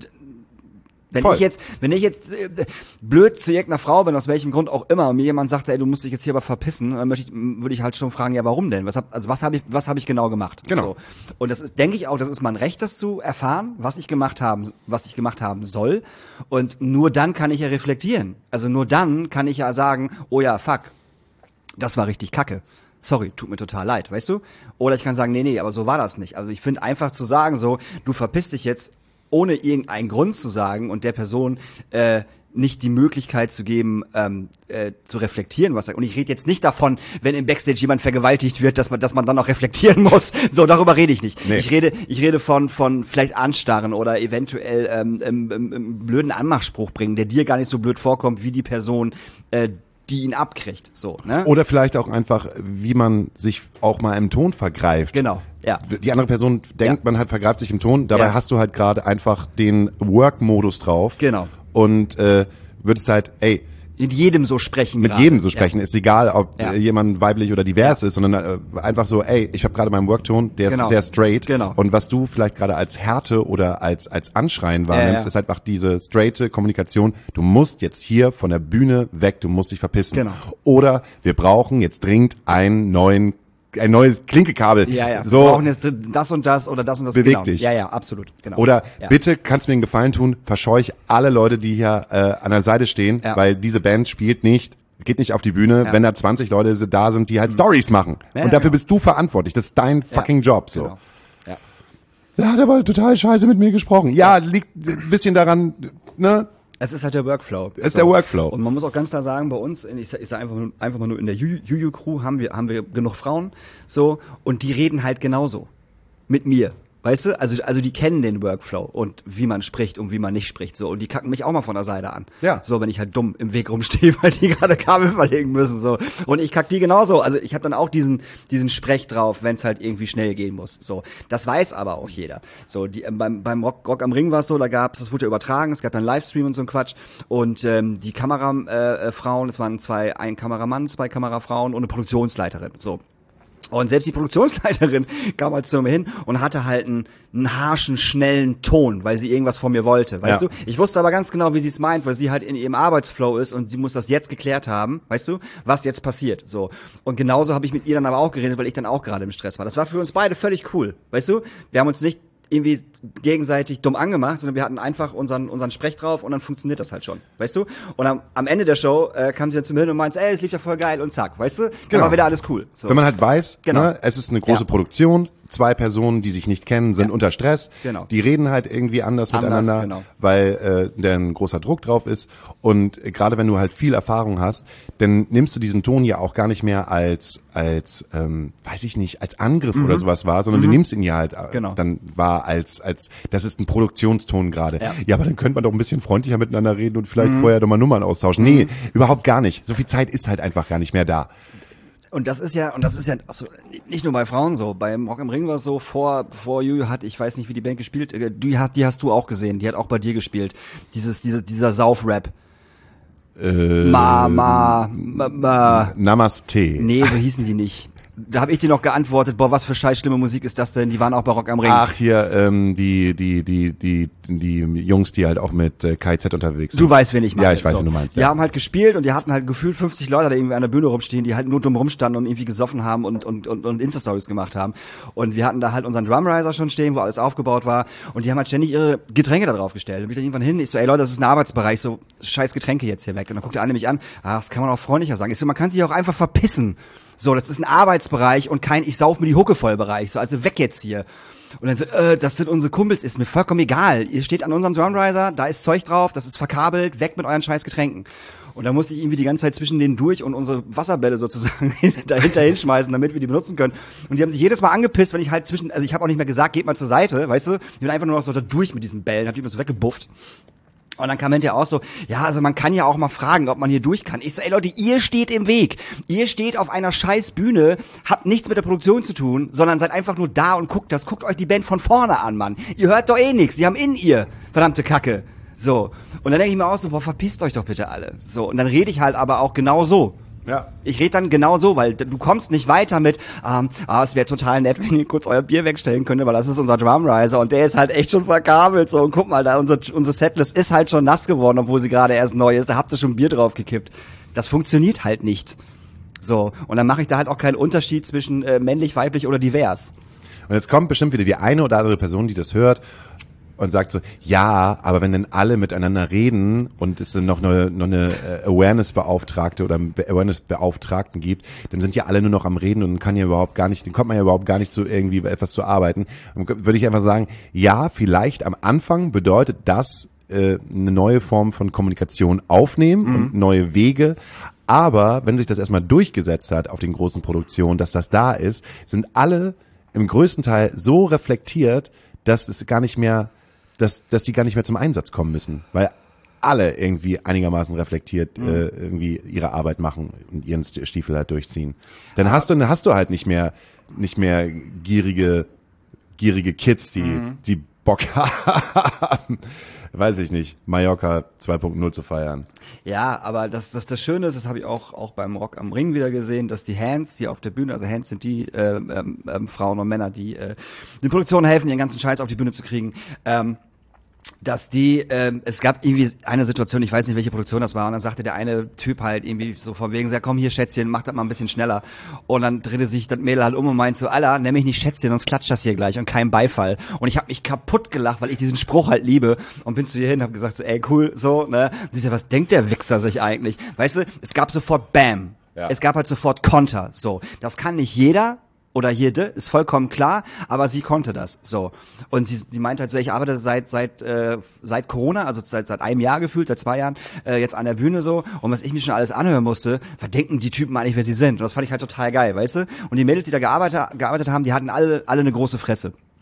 wenn Voll. ich jetzt, wenn ich jetzt äh, blöd zu irgendeiner Frau bin, aus welchem Grund auch immer, und mir jemand sagt, ey, du musst dich jetzt hier aber verpissen, dann möchte ich, würde ich halt schon fragen, ja, warum denn? Was hab, also was habe ich, was habe ich genau gemacht? Genau. So. Und das ist, denke ich auch, das ist mein Recht, das zu erfahren, was ich gemacht haben, was ich gemacht haben soll. Und nur dann kann ich ja reflektieren. Also nur dann kann ich ja sagen, oh ja, fuck, das war richtig kacke. Sorry, tut mir total leid, weißt du? Oder ich kann sagen, nee, nee, aber so war das nicht. Also ich finde einfach zu sagen so, du verpisst dich jetzt, ohne irgendeinen Grund zu sagen und der Person äh, nicht die Möglichkeit zu geben, ähm, äh, zu reflektieren, was er. Und ich rede jetzt nicht davon, wenn im Backstage jemand vergewaltigt wird, dass man, dass man dann auch reflektieren muss. So, darüber rede ich nicht. Nee. Ich rede, ich rede von von vielleicht Anstarren oder eventuell ähm, ähm, ähm, ähm, blöden Anmachspruch bringen, der dir gar nicht so blöd vorkommt wie die Person, äh, die ihn abkriegt. So, ne? Oder vielleicht auch einfach, wie man sich auch mal im Ton vergreift. Genau. Ja. Die andere Person denkt, Ja. man hat vergreift sich im Ton, dabei Ja. hast du halt gerade einfach den Work-Modus drauf. Genau. Und äh, würdest halt, ey, Mit jedem so sprechen. mit gerade. jedem so sprechen, ist egal, ob Ja. äh, jemand weiblich oder divers Ja. ist, sondern äh, einfach so, ey, ich habe gerade meinen Workton, der Genau. ist sehr straight. Genau. Und was du vielleicht gerade als Härte oder als als Anschreien wahrnimmst, Ja, ja. ist einfach diese straighte Kommunikation. Du musst jetzt hier von der Bühne weg, du musst dich verpissen. Genau. Oder wir brauchen jetzt dringend einen neuen, ein neues Klinkekabel. Ja, ja. So. Wir brauchen jetzt das und das oder das und das. Beweg genau. dich. Ja, ja, absolut. Genau. Oder ja. bitte kannst du mir einen Gefallen tun, verscheuch alle Leute, die hier äh, an der Seite stehen, Ja. weil diese Band spielt nicht, geht nicht auf die Bühne, Ja. wenn da zwanzig Leute si- da sind, die halt Stories machen. Ja, und dafür genau. bist du verantwortlich. Das ist dein fucking Job. So. Genau. Ja. Der hat aber total scheiße mit mir gesprochen. Ja, liegt ein bisschen daran, ne? Es ist halt der Workflow. Es ist der Workflow. Und man muss auch ganz klar sagen, bei uns, in- ich sag, ich sag einfach, nur- einfach mal nur in der Juju-Crew haben wir, haben wir genug Frauen, so, und die reden halt genauso. Mit mir. Weißt du? Also, also die kennen den Workflow und wie man spricht und wie man nicht spricht, so. Und die kacken mich auch mal von der Seite an. Ja. So, wenn ich halt dumm im Weg rumstehe, weil die gerade Kabel verlegen müssen, so. Und ich kack die genauso. Also ich habe dann auch diesen, diesen Sprech drauf, wenn es halt irgendwie schnell gehen muss, so. Das weiß aber auch jeder. So, die, ähm, beim, beim Rock, Rock am Ring war es so, da gab's, das wurde ja übertragen, es gab dann Livestream und so ein Quatsch. Und, ähm, die Kamerafrauen, äh, Frauen, es waren zwei, ein Kameramann, zwei Kamerafrauen und eine Produktionsleiterin, so. Und selbst die Produktionsleiterin kam halt zu mir hin und hatte halt einen, einen harschen, schnellen Ton, weil sie irgendwas von mir wollte, weißt ja. du? Ich wusste aber ganz genau, wie sie es meint, weil sie halt in ihrem Arbeitsflow ist und sie muss das jetzt geklärt haben, weißt du, was jetzt passiert, so. Und genauso habe ich mit ihr dann aber auch geredet, weil ich dann auch gerade im Stress war. Das war für uns beide völlig cool, weißt du? Wir haben uns nicht irgendwie gegenseitig dumm angemacht, sondern wir hatten einfach unseren unseren Sprech drauf und dann funktioniert das halt schon, weißt du? Und am, am Ende der Show äh, kam sie dann zu mir hin und meinte, ey, es lief ja voll geil und zack, weißt du? Dann genau. war wieder alles cool. So. Wenn man halt weiß, genau. ne, es ist eine große ja. Produktion, zwei Personen, die sich nicht kennen, sind ja. unter Stress, genau. die reden halt irgendwie anders, anders miteinander, genau. weil äh, da ein großer Druck drauf ist und äh, gerade wenn du halt viel Erfahrung hast, dann nimmst du diesen Ton ja auch gar nicht mehr als, als ähm, weiß ich nicht, als Angriff mhm. oder sowas wahr, sondern mhm. du nimmst ihn ja halt genau. dann wahr als, als das ist ein Produktionston gerade. Ja. ja, aber dann könnte man doch ein bisschen freundlicher miteinander reden und vielleicht mhm. vorher doch mal Nummern austauschen. Nee, mhm. überhaupt gar nicht. So viel Zeit ist halt einfach gar nicht mehr da. Und das ist ja, und das ist ja also nicht nur bei Frauen so. Beim Rock am Ring war es so, vor, vor Juju hat, ich weiß nicht, wie die Band gespielt, die hast, die hast du auch gesehen, die hat auch bei dir gespielt. Dieses, diese, dieser Sauf-Rap. Äh, ma, ma, ma, ma. Namaste. Nee, so hießen die nicht. Da habe ich dir noch geantwortet, boah, was für scheiß schlimme Musik ist das denn? Die waren auch bei Rock am Ring. Ach, hier, ähm, die, die, die, die, die Jungs, die halt auch mit äh, K Z unterwegs sind. Du weißt, wen ich meine. Ja, ich weiß, so. wen du meinst. Die ja. haben halt gespielt und die hatten halt gefühlt fünfzig Leute da irgendwie an der Bühne rumstehen, die halt nur dumm rumstanden und irgendwie gesoffen haben und, und, und, und Insta-Stories gemacht haben. Und wir hatten da halt unseren Drumriser schon stehen, wo alles aufgebaut war. Und die haben halt ständig ihre Getränke da drauf gestellt. Und bin ich dann irgendwann hin, ich so, ey Leute, das ist ein Arbeitsbereich, so scheiß Getränke jetzt hier weg. Und dann guckt der eine mich an, ah, das kann man auch freundlicher sagen. Ich so, man kann sich auch einfach verpissen. So, das ist ein Arbeitsbereich und kein ich sauf mir die Hucke voll Bereich. So, also weg jetzt hier. Und dann so, äh, das sind unsere Kumpels, ist mir vollkommen egal. Ihr steht an unserem Drumriser, da ist Zeug drauf, das ist verkabelt, weg mit euren scheiß Getränken. Und da musste ich irgendwie die ganze Zeit zwischen denen durch und unsere Wasserbälle sozusagen dahinter hinschmeißen, damit wir die benutzen können. Und die haben sich jedes Mal angepisst, wenn ich halt zwischen, also ich habe auch nicht mehr gesagt, geht mal zur Seite, weißt du? Ich bin einfach nur noch so da durch mit diesen Bällen, hab die immer so weggebufft. Und dann kam hinterher auch so, ja, also man kann ja auch mal fragen, ob man hier durch kann. Ich so, ey Leute, ihr steht im Weg. Ihr steht auf einer scheiß Bühne, habt nichts mit der Produktion zu tun, sondern seid einfach nur da und guckt das. Guckt euch die Band von vorne an, Mann. Ihr hört doch eh nichts. Die haben in ihr, verdammte Kacke. So. Und dann denke ich mir auch so, boah, verpisst euch doch bitte alle. So. Und dann rede ich halt aber auch genau so. Ja. Ich rede dann genau so, weil du kommst nicht weiter mit, ähm, ah, es wäre total nett, wenn ihr kurz euer Bier wegstellen könntet, weil das ist unser Drumriser und der ist halt echt schon verkabelt, so, und guck mal, da unser, unsere Setlist ist halt schon nass geworden, obwohl sie gerade erst neu ist, da habt ihr schon Bier drauf gekippt. Das funktioniert halt nicht. So, und dann mache ich da halt auch keinen Unterschied zwischen äh, männlich, weiblich oder divers. Und jetzt kommt bestimmt wieder die eine oder andere Person, die das hört und sagt so, ja, aber wenn dann alle miteinander reden und es dann noch eine, noch eine Awareness-Beauftragte oder einen Awareness-Beauftragten gibt, dann sind ja alle nur noch am Reden und kann ja überhaupt gar nicht, dann kommt man ja überhaupt gar nicht zu irgendwie etwas zu arbeiten. Und würde ich einfach sagen, ja, vielleicht am Anfang bedeutet das äh, eine neue Form von Kommunikation aufnehmen mhm. und neue Wege. Aber wenn sich das erstmal durchgesetzt hat auf den großen Produktionen, dass das da ist, sind alle im größten Teil so reflektiert, dass es gar nicht mehr dass dass die gar nicht mehr zum Einsatz kommen müssen, weil alle irgendwie einigermaßen reflektiert mhm. äh, irgendwie ihre Arbeit machen und ihren Stiefel halt durchziehen. Dann ah. hast du dann hast du halt nicht mehr nicht mehr gierige gierige Kids, die mhm. die Bock haben, weiß ich nicht, Mallorca zwei Punkt null zu feiern. Ja, aber das das das Schöne ist, das habe ich auch auch beim Rock am Ring wieder gesehen, dass die Hands, die auf der Bühne, also Hands sind die äh, ähm, ähm, Frauen und Männer, die äh, den Produktionen helfen, ihren ganzen Scheiß auf die Bühne zu kriegen. Ähm, dass die, ähm, es gab irgendwie eine Situation, ich weiß nicht, welche Produktion das war, und dann sagte der eine Typ halt irgendwie so von wegen, ja komm hier Schätzchen, mach das mal ein bisschen schneller. Und dann drehte sich das Mädel halt um und meint so, Alter, nenn mich nicht Schätzchen, sonst klatscht das hier gleich und kein Beifall. Und ich habe mich kaputt gelacht, weil ich diesen Spruch halt liebe und bin zu ihr hin und hab gesagt so, ey cool, so, ne. Und sie sagt, was denkt der Wichser sich eigentlich? Weißt du, es gab sofort Bam. Ja. Es gab halt sofort Konter, so. Das kann nicht jeder. Oder jede, ist vollkommen klar, aber sie konnte das, so. Und sie, sie meinte halt so, ich arbeite seit, seit, äh, seit Corona, also seit, seit einem Jahr gefühlt, seit zwei Jahren, äh, jetzt an der Bühne so. Und was ich mir schon alles anhören musste, was denken die Typen eigentlich, wer sie sind? Und das fand ich halt total geil, weißt du? Und die Mädels, die da gearbeitet, gearbeitet haben, die hatten alle, alle eine große Fresse.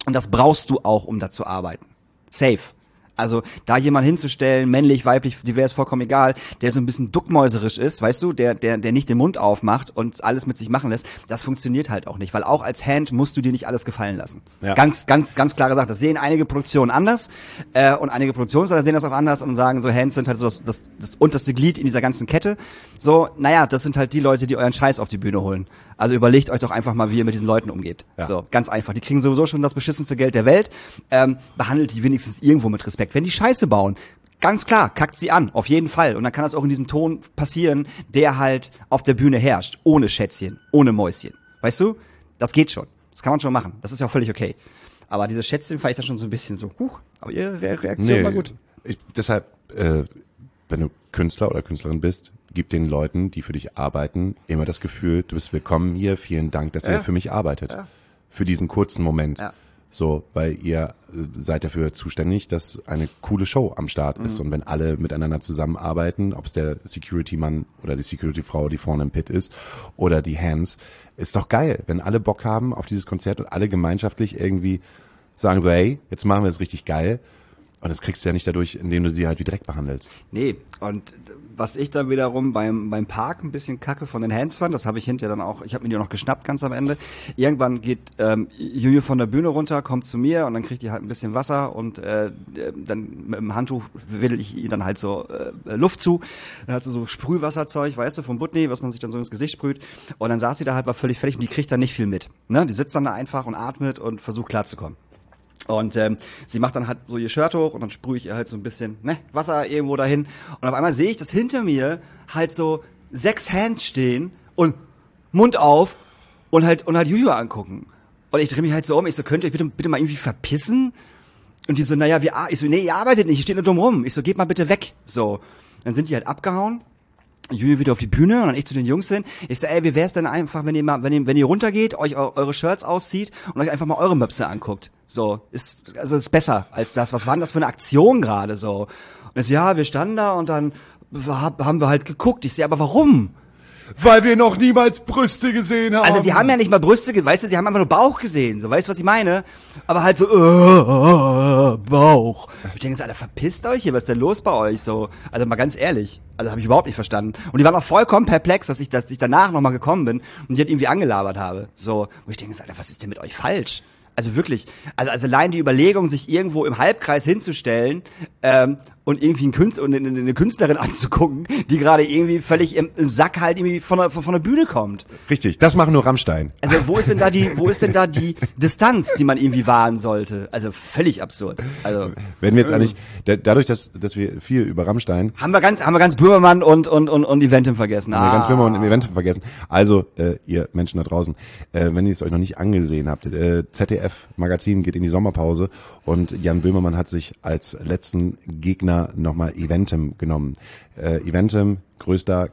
Und das brauchst du auch, um da zu arbeiten. Safe. Also da jemand hinzustellen, männlich, weiblich, divers, vollkommen egal, der so ein bisschen duckmäuserisch ist, weißt du, der der der nicht den Mund aufmacht und alles mit sich machen lässt, das funktioniert halt auch nicht, weil auch als Hand musst du dir nicht alles gefallen lassen. Ja. Ganz ganz ganz klare Sache. Das sehen einige Produktionen anders äh, und einige Produktionsleiter sehen das auch anders und sagen so, Hands sind halt so das, das das unterste Glied in dieser ganzen Kette. So, naja, das sind halt die Leute, die euren Scheiß auf die Bühne holen. Also überlegt euch doch einfach mal, wie ihr mit diesen Leuten umgeht. Ja. So, ganz einfach. Die kriegen sowieso schon das beschissenste Geld der Welt. Ähm, behandelt die wenigstens irgendwo mit Respekt. Wenn die Scheiße bauen, ganz klar, kackt sie an, auf jeden Fall. Und dann kann das auch in diesem Ton passieren, der halt auf der Bühne herrscht. Ohne Schätzchen, ohne Mäuschen. Weißt du? Das geht schon. Das kann man schon machen. Das ist ja auch völlig okay. Aber dieses Schätzchen fand ich da schon so ein bisschen so, huch, aber ihre Reaktion nee, war gut. Ich, deshalb, äh, wenn du Künstler oder Künstlerin bist, gib den Leuten, die für dich arbeiten, immer das Gefühl, du bist willkommen hier, vielen Dank, dass ja. ihr für mich arbeitet. Ja. Für diesen kurzen Moment. Ja. So, weil ihr äh, seid dafür zuständig, dass eine coole Show am Start ist. Mhm. Und wenn alle miteinander zusammenarbeiten, ob es der Security-Mann oder die Security-Frau, die vorne im Pit ist, oder die Hands, ist doch geil, wenn alle Bock haben auf dieses Konzert und alle gemeinschaftlich irgendwie sagen so, hey, jetzt machen wir es richtig geil. Und das kriegst du ja nicht dadurch, indem du sie halt wie Dreck behandelst. Nee, und was ich dann wiederum beim beim Park ein bisschen kacke von den Hands fand, das habe ich hinterher dann auch, ich habe mir die noch geschnappt ganz am Ende. Irgendwann geht ähm, Juju von der Bühne runter, kommt zu mir und dann kriegt die halt ein bisschen Wasser und äh, dann mit dem Handtuch wedel ich ihr dann halt so äh, Luft zu. Dann hat sie so Sprühwasserzeug, weißt du, vom Butni, was man sich dann so ins Gesicht sprüht. Und dann saß sie da halt, war völlig fertig und die kriegt dann nicht viel mit. Ne? Die sitzt dann da einfach und atmet und versucht klarzukommen. Und ähm, sie macht dann halt so ihr Shirt hoch und dann sprühe ich ihr halt so ein bisschen ne, Wasser irgendwo dahin. Und auf einmal sehe ich, dass hinter mir halt so sechs Hands stehen und Mund auf und halt und halt Juju angucken. Und ich drehe mich halt so um. Ich so, könnt ihr euch bitte, bitte mal irgendwie verpissen? Und die so, naja, wir, ich so, nee, ihr arbeitet nicht, ihr steht nur dumm rum. Ich so, geht mal bitte weg. So, dann sind die halt abgehauen. Juju wieder auf die Bühne und dann ich zu den Jungs hin. Ich so, ey, wie wär's denn einfach, wenn ihr mal, wenn ihr, wenn ihr runtergeht, euch eure Shirts auszieht und euch einfach mal eure Möpse anguckt. So, ist, also ist besser als das. Was war denn das für eine Aktion gerade so? Und ich so, ja, wir standen da und dann haben wir halt geguckt. Ich so, aber warum? Weil wir noch niemals Brüste gesehen haben. Also sie haben ja nicht mal Brüste gesehen, weißt du, sie haben einfach nur Bauch gesehen, so, weißt du, was ich meine? Aber halt so, äh, Bauch. Ich denke so, Alter, verpisst euch hier, was ist denn los bei euch so? Also mal ganz ehrlich, also habe ich überhaupt nicht verstanden. Und die waren auch vollkommen perplex, dass ich, dass ich danach nochmal gekommen bin und die halt irgendwie angelabert habe. So, wo ich denke so, Alter, was ist denn mit euch falsch? Also wirklich, also, also allein die Überlegung, sich irgendwo im Halbkreis hinzustellen ähm, und irgendwie einen Künstler, eine, eine Künstlerin anzugucken, die gerade irgendwie völlig im, im Sack halt irgendwie von der, von der Bühne kommt. Richtig, das machen nur Rammstein. Also wo ist denn da die, wo ist denn da die Distanz, die man irgendwie wahren sollte? Also völlig absurd. Also wenn wir jetzt eigentlich, dadurch, dass dass wir viel über Rammstein haben wir ganz, haben wir ganz Böhmermann und und und und Eventim vergessen. Haben ah. wir ganz Böhmermann und Eventim vergessen. Also äh, ihr Menschen da draußen, äh, wenn ihr es euch noch nicht angesehen habt, äh, Z D F Magazin geht in die Sommerpause und Jan Böhmermann hat sich als letzten Gegner nochmal Eventim genommen. Äh, Eventim, größter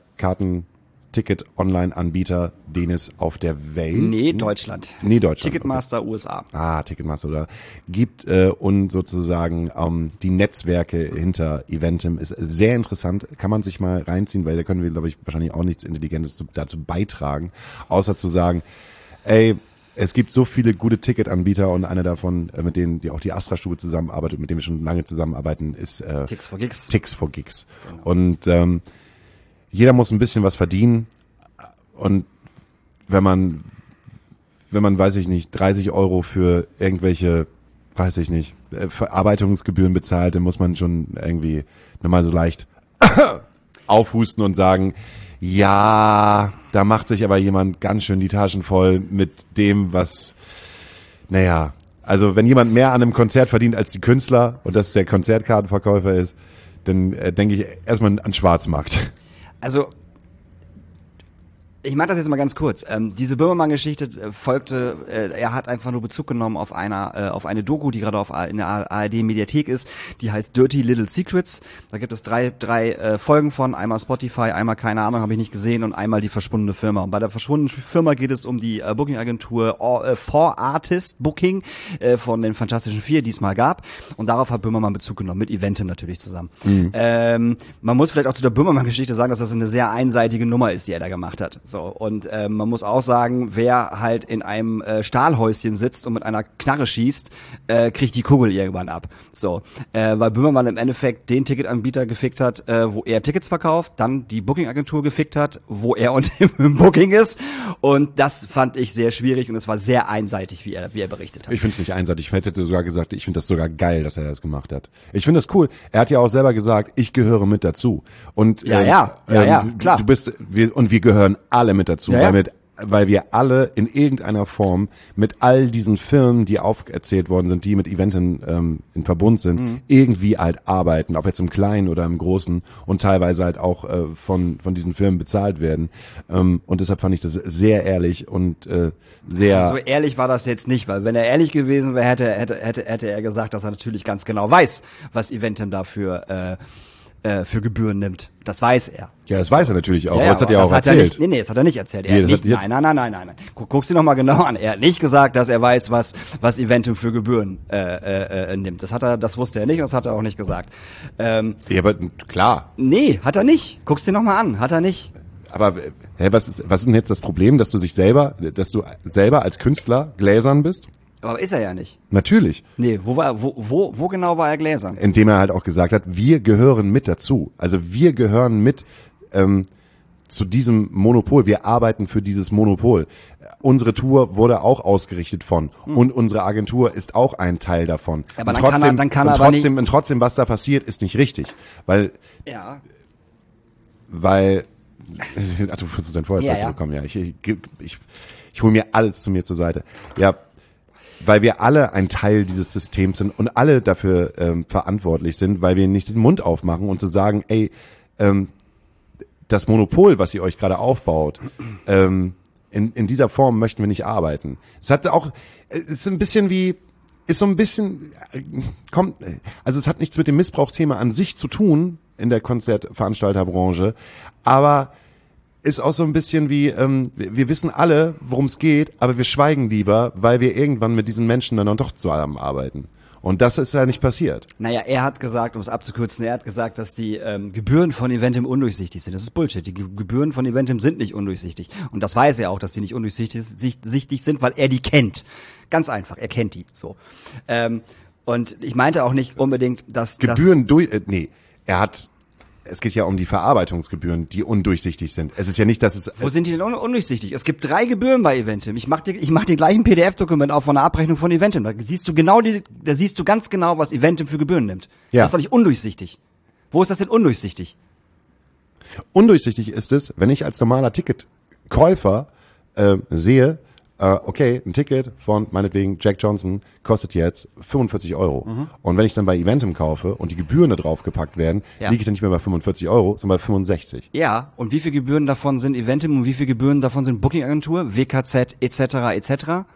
Karten-Ticket-Online-Anbieter, den es auf der Welt... Nee, Deutschland. Nee, Deutschland. Ticketmaster okay. U S A. Ah, Ticketmaster, oder? Gibt äh, und sozusagen ähm, die Netzwerke hinter Eventim ist sehr interessant, kann man sich mal reinziehen, weil da können wir, glaube ich, wahrscheinlich auch nichts Intelligentes zu, dazu beitragen, außer zu sagen, ey, es gibt so viele gute Ticketanbieter und einer davon, äh, mit denen die auch die Astra-Stube zusammenarbeitet, mit dem wir schon lange zusammenarbeiten, ist äh, Tix for Gigs. Tix for Gigs. Genau. Und ähm, jeder muss ein bisschen was verdienen und wenn man, wenn man, weiß ich nicht, dreißig Euro für irgendwelche, weiß ich nicht, Verarbeitungsgebühren bezahlt, dann muss man schon irgendwie nochmal so leicht aufhusten und sagen, ja, da macht sich aber jemand ganz schön die Taschen voll mit dem, was, naja, also wenn jemand mehr an einem Konzert verdient als die Künstler und das der Konzertkartenverkäufer ist, dann äh, denke ich erstmal an Schwarzmarkt. Also ich mache das jetzt mal ganz kurz. Ähm, diese Böhmermann-Geschichte äh, folgte, äh, er hat einfach nur Bezug genommen auf einer, äh, auf eine Doku, die gerade auf in der A R D-Mediathek ist, die heißt Dirty Little Secrets. Da gibt es drei, drei äh, Folgen von, einmal Spotify, einmal keine Ahnung, habe ich nicht gesehen und einmal die verschwundene Firma. Und bei der verschwundenen Firma geht es um die äh, Booking-Agentur äh, For Artist Booking äh, von den Fantastischen Vier, die es mal gab. Und darauf hat Böhmermann Bezug genommen, mit Eventim natürlich zusammen. Mhm. Ähm, man muss vielleicht auch zu der Böhmermann-Geschichte sagen, dass das eine sehr einseitige Nummer ist, die er da gemacht hat. So, und äh, man muss auch sagen, wer halt in einem äh, Stahlhäuschen sitzt und mit einer Knarre schießt, äh, kriegt die Kugel irgendwann ab. So, äh, weil Böhmermann im Endeffekt den Ticketanbieter gefickt hat, äh, wo er Tickets verkauft, dann die Booking-Agentur gefickt hat, wo er und im Booking ist. Und das fand ich sehr schwierig und es war sehr einseitig, wie er, wie er berichtet hat. Ich finde es nicht einseitig. Ich hätte sogar gesagt, ich finde das sogar geil, dass er das gemacht hat. Ich finde das cool. Er hat ja auch selber gesagt, ich gehöre mit dazu. Und Ja, ähm, ja, ja, ähm, ja, klar. Du bist, wir, und wir gehören alle mit dazu, Ja, ja. weil, mit, weil wir alle in irgendeiner Form mit all diesen Firmen, die auferzählt worden sind, die mit Eventim ähm, in Verbund sind, Mhm. irgendwie halt arbeiten, ob jetzt im Kleinen oder im Großen und teilweise halt auch äh, von von diesen Firmen bezahlt werden. Ähm, und deshalb fand ich das sehr ehrlich und äh, sehr... So ehrlich war das jetzt nicht, weil wenn er ehrlich gewesen wäre, hätte, hätte, hätte, hätte er gesagt, dass er natürlich ganz genau weiß, was Eventim dafür äh, äh, für Gebühren nimmt. Das weiß er. Ja, das weiß er natürlich auch. Ja, aber das hat er aber auch hat erzählt. Er nicht, nee, nee, das hat er nicht erzählt. Er Nee, hat das nicht, hat jetzt- nein, nein, nein, nein, nein. Guck, guck's dir noch mal genau an. Er hat nicht gesagt, dass er weiß, was was Eventim für Gebühren äh, äh, äh, nimmt. Das hat er, das wusste er nicht und das hat er auch nicht gesagt. Ähm, Ja, aber klar. nee, hat er nicht. Guck's dir noch mal an. Hat er nicht. Aber hä, was ist, was ist denn jetzt das Problem, dass du sich selber, dass du selber als Künstler gläsern bist? Aber ist er ja nicht. Natürlich. Nee, wo war, wo, wo, wo genau war er gläsern? Indem er halt auch gesagt hat, wir gehören mit dazu. Also wir gehören mit ähm, zu diesem Monopol. Wir arbeiten für dieses Monopol. Unsere Tour wurde auch ausgerichtet von und unsere Agentur ist auch ein Teil davon. Ja, aber und dann kann er- dann kann er und aber trotzdem, und trotzdem, was da passiert, ist nicht richtig, weil Ja. weil ach, du versuchst dein Feuerzeug Ja, zu ja. bekommen, ja. Ich, ich, ich, ich hole mir alles zu mir zur Seite. Ja, weil wir alle ein Teil dieses Systems sind und alle dafür ähm, verantwortlich sind, weil wir nicht den Mund aufmachen und zu sagen, ey, ähm, das Monopol, was ihr euch gerade aufbaut, ähm, in, in dieser Form möchten wir nicht arbeiten. Es hat auch, es ist ein bisschen wie, ist so ein bisschen, äh, kommt, also es hat nichts mit dem Missbrauchsthema an sich zu tun in der Konzertveranstalterbranche, aber ist auch so ein bisschen wie, ähm, wir wir wissen alle, worum es geht, aber wir schweigen lieber, weil wir irgendwann mit diesen Menschen dann doch zusammenarbeiten. Und das ist ja nicht passiert. Naja, er hat gesagt, um es abzukürzen, er hat gesagt, dass die ähm, Gebühren von Eventim undurchsichtig sind. Das ist Bullshit. Die Ge- Gebühren von Eventim sind nicht undurchsichtig. Und das weiß er auch, dass die nicht undurchsichtig sicht- sichtig sind, weil er die kennt. Ganz einfach, er kennt die. So. Ähm, und ich meinte auch nicht unbedingt, dass... Gebühren durch, äh, nee, er hat, es geht ja um die Verarbeitungsgebühren, die undurchsichtig sind. Es ist ja nicht, dass es, Dass, wo sind die denn un- undurchsichtig? Es gibt drei Gebühren bei Eventim. Ich mach dir, ich mach dir gleich ein P D F-Dokument auf von der Abrechnung von Eventim. Da siehst du genau die, da siehst du ganz genau, was Eventim für Gebühren nimmt. Ja. Das ist doch nicht undurchsichtig. Wo ist das denn undurchsichtig? undurchsichtig ist es, wenn ich als normaler Ticketkäufer äh, sehe, äh, okay, ein Ticket von meinetwegen Jack Johnson kostet jetzt fünfundvierzig Euro. Mhm. Und wenn ich dann bei Eventim kaufe und die Gebühren da drauf gepackt werden, Ja. liege ich dann nicht mehr bei fünfundvierzig Euro, sondern bei fünfundsechzig. Ja, und wie viel Gebühren davon sind Eventim und wie viel Gebühren davon sind Booking-Agentur, W K Z et cetera et cetera?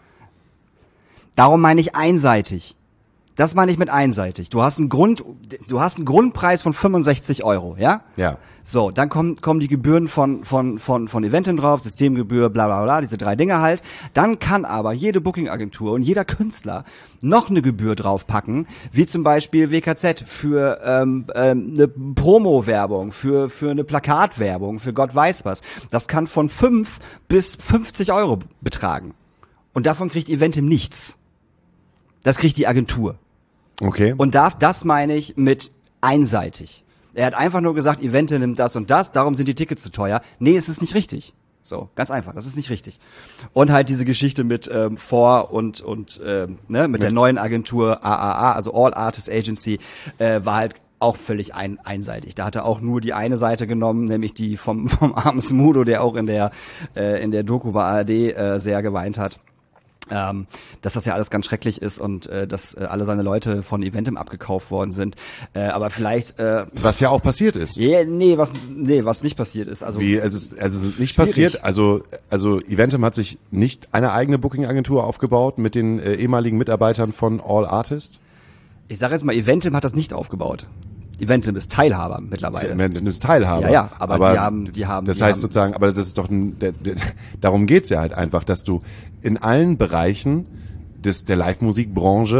Darum meine ich einseitig. Das meine ich mit einseitig. Du hast einen Grund, du hast einen Grundpreis von fünfundsechzig Euro, ja? Ja. So, dann kommen, kommen die Gebühren von, von, von, von Eventim drauf, Systemgebühr, bla, bla, bla, diese drei Dinge halt. Dann kann aber jede Booking-Agentur und jeder Künstler noch eine Gebühr draufpacken, wie zum Beispiel W K Z für, ähm, ähm, eine Promo-Werbung, für, für eine Plakatwerbung, für Gott weiß was. Das kann von fünf bis fünfzig Euro betragen. Und davon kriegt Eventim nichts. Das kriegt die Agentur. Okay. Und darf, das meine ich mit einseitig. Er hat einfach nur gesagt, Eventim nimmt das und das, darum sind die Tickets zu teuer. Nee, es ist nicht richtig. So, ganz einfach, das ist nicht richtig. Und halt diese Geschichte mit ähm, Vor und und ähm, ne, mit der neuen Agentur A A A, also All Artist Agency, äh, war halt auch völlig ein, einseitig. Da hat er auch nur die eine Seite genommen, nämlich die vom vom armen Smudo, der auch in der äh, in der Doku bei A R D äh, sehr geweint hat. Ähm, dass das ja alles ganz schrecklich ist und äh, dass äh, alle seine Leute von Eventim abgekauft worden sind. Äh, aber vielleicht äh, Was ja auch passiert ist. yeah, nee, was nee, was nicht passiert ist. Also Wie, es ist, also es ist nicht Schwierig. passiert. Also, also Eventim hat sich nicht eine eigene Booking-Agentur aufgebaut mit den äh, ehemaligen Mitarbeitern von All Artists. ich sage jetzt mal, Eventim hat das nicht aufgebaut. Eventim ist Teilhaber mittlerweile. Man ist Teilhaber. Ja, ja, aber die haben- die haben- Das die heißt haben- sozusagen, aber das ist doch, ein, der, der, darum geht's ja halt einfach, dass du in allen Bereichen des der Live-Musikbranche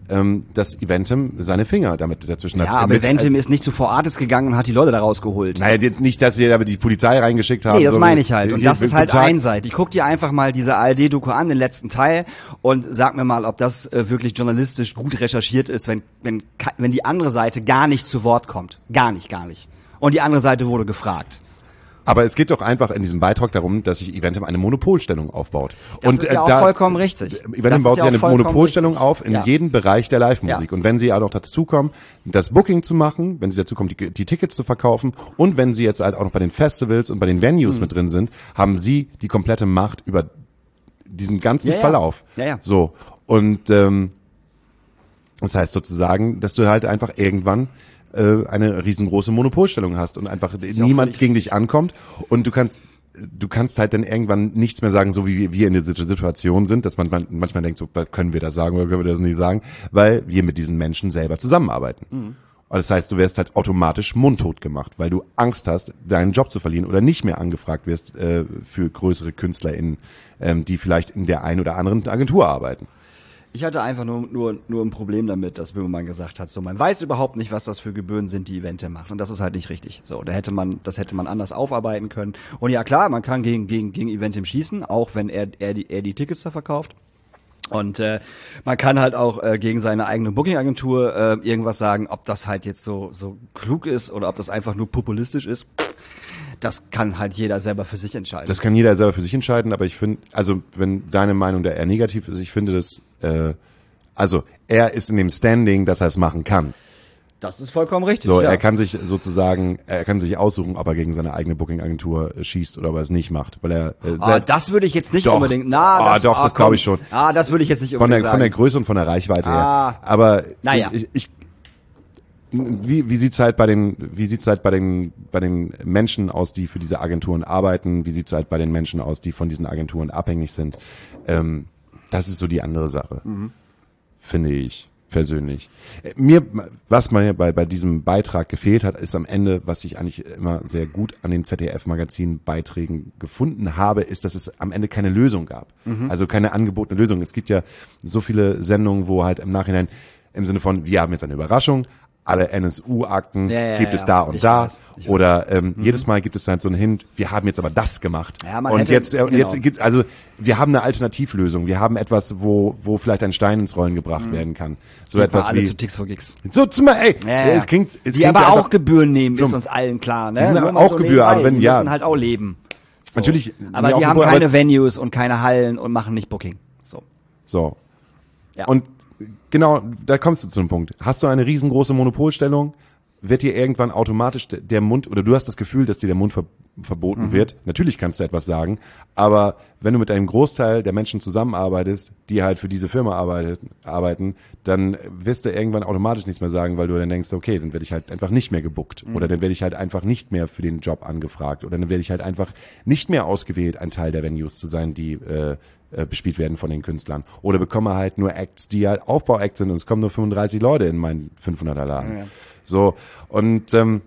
ähm, dass Eventim seine Finger damit dazwischen hat. Ja, aber Mit- Eventim ist nicht zu Fortis gegangen und hat die Leute da rausgeholt. Naja, die- nicht, dass sie aber die Polizei reingeschickt haben. Nee, das so meine wie- ich halt. Und hier, das ist guten halt Tag. einseitig. Guck dir einfach mal diese A R D-Doku an, den letzten Teil, und sag mir mal, ob das äh, wirklich journalistisch gut recherchiert ist, wenn, wenn, ka- wenn die andere Seite gar nicht zu Wort kommt. Gar nicht, gar nicht. Und die andere Seite wurde gefragt. Aber es geht doch einfach in diesem Beitrag darum, dass sich Eventim eine Monopolstellung aufbaut. Das und ist ja auch vollkommen richtig. Das Eventim ist baut ja sich auch eine vollkommen Monopolstellung richtig. auf in Ja. jedem Bereich der Live-Musik. Ja. Und wenn sie auch noch dazu kommen, das Booking zu machen, wenn sie dazu kommen, die, die Tickets zu verkaufen, und wenn sie jetzt halt auch noch bei den Festivals und bei den Venues Mhm. mit drin sind, haben sie die komplette Macht über diesen ganzen Ja, ja. Verlauf. Ja, ja. So. Und ähm, das heißt sozusagen, dass du halt einfach irgendwann äh, eine riesengroße Monopolstellung hast und einfach ja auch niemand völlig gegen dich ankommt, und du kannst du kannst halt dann irgendwann nichts mehr sagen, so wie wir in der Situ- Situation sind, dass man man manchmal denkt, so können wir das sagen oder können wir das nicht sagen, weil wir mit diesen Menschen selber zusammenarbeiten. Mhm. Und das heißt, du wirst halt automatisch mundtot gemacht, weil du Angst hast, deinen Job zu verlieren oder nicht mehr angefragt wirst äh, für größere KünstlerInnen, ähm, die vielleicht in der einen oder anderen Agentur arbeiten. Ich hatte einfach nur, nur, nur ein Problem damit, dass Böhmermann gesagt hat, so, man weiß überhaupt nicht, was das für Gebühren sind, die Eventim macht. Und das ist halt nicht richtig. So, da hätte man, das hätte man anders aufarbeiten können. Und ja, klar, man kann gegen, gegen, gegen Eventim schießen, auch wenn er, er die, er die Tickets da verkauft. Und äh, man kann halt auch äh, gegen seine eigene Booking-Agentur äh, irgendwas sagen, ob das halt jetzt so, so klug ist oder ob das einfach nur populistisch ist. Das kann halt jeder selber für sich entscheiden. Das kann jeder selber für sich entscheiden, aber ich finde, also wenn deine Meinung da eher negativ ist, ich finde das, äh, also er ist in dem Standing, dass er es machen kann. Das ist vollkommen richtig. So, ja. er kann sich sozusagen, er kann sich aussuchen, ob er gegen seine eigene Booking-Agentur äh, schießt oder ob er es nicht macht, weil er äh, Ah, selbst- das würde ich jetzt nicht Doch. unbedingt. Na, Ah, das, doch, das komm. glaube ich schon. Ah, das würde ich jetzt nicht von der unbedingt von der sagen. Größe und von der Reichweite Ah. her. Aber Naja. ich, ich wie wie sieht's halt bei den wie sieht's halt bei den bei den Menschen aus, die für diese Agenturen arbeiten? Wie sieht's halt bei den Menschen aus, die von diesen Agenturen abhängig sind? Ähm, das ist so die andere Sache, Mhm. finde ich persönlich. Äh, Mir, was mir bei bei diesem Beitrag gefehlt hat, ist am Ende, was ich eigentlich immer sehr gut an den Z D F-Magazin-Beiträgen gefunden habe, ist, dass es am Ende keine Lösung gab. Mhm. Also keine angebotene Lösung. Es gibt ja so viele Sendungen, wo halt im Nachhinein im Sinne von, wir haben jetzt eine Überraschung, alle N S U-Akten Ja, ja, gibt ja, es da und ich da. weiß, ich weiß. Oder ähm, jedes Mal gibt es halt so einen Hint, wir haben jetzt aber das gemacht. Ja, man und hätte- jetzt, äh, und genau. jetzt gibt also wir haben eine Alternativlösung. Wir haben etwas, wo wo vielleicht ein Stein ins Rollen gebracht werden kann. So Sind wir etwas alle wie zu Ticks for Gigs. so zum Beispiel, ey, Ja, ja. es klingt, es die klingt aber ja auch einfach, Gebühren nehmen, ist Dumm. uns allen klar. Ne? Die sind Nur aber mal auch Gebühr, nebenbei, aber wenn- die ja. müssen halt auch leben. So. Natürlich, Aber ja, auch die haben Gebühr, aber keine es- Venues und keine Hallen und machen nicht Booking. So. so. Ja. Und genau, da kommst du zu einem Punkt. Hast du eine riesengroße Monopolstellung, wird dir irgendwann automatisch der- der Mund, oder du hast das Gefühl, dass dir der Mund ver verboten Mhm. wird. Natürlich kannst du etwas sagen, aber wenn du mit einem Großteil der Menschen zusammenarbeitest, die halt für diese Firma arbeitet, arbeiten, dann wirst du irgendwann automatisch nichts mehr sagen, weil du dann denkst, okay, dann werde ich halt einfach nicht mehr gebuckt, Mhm. oder dann werde ich halt einfach nicht mehr für den Job angefragt, oder dann werde ich halt einfach nicht mehr ausgewählt, ein Teil der Venues zu sein, die äh, äh, bespielt werden von den Künstlern, oder bekomme halt nur Acts, die halt Aufbau-Acts sind, und es kommen nur fünfunddreißig Leute in meinen fünfhunderter Laden. Ja. So, und ähm,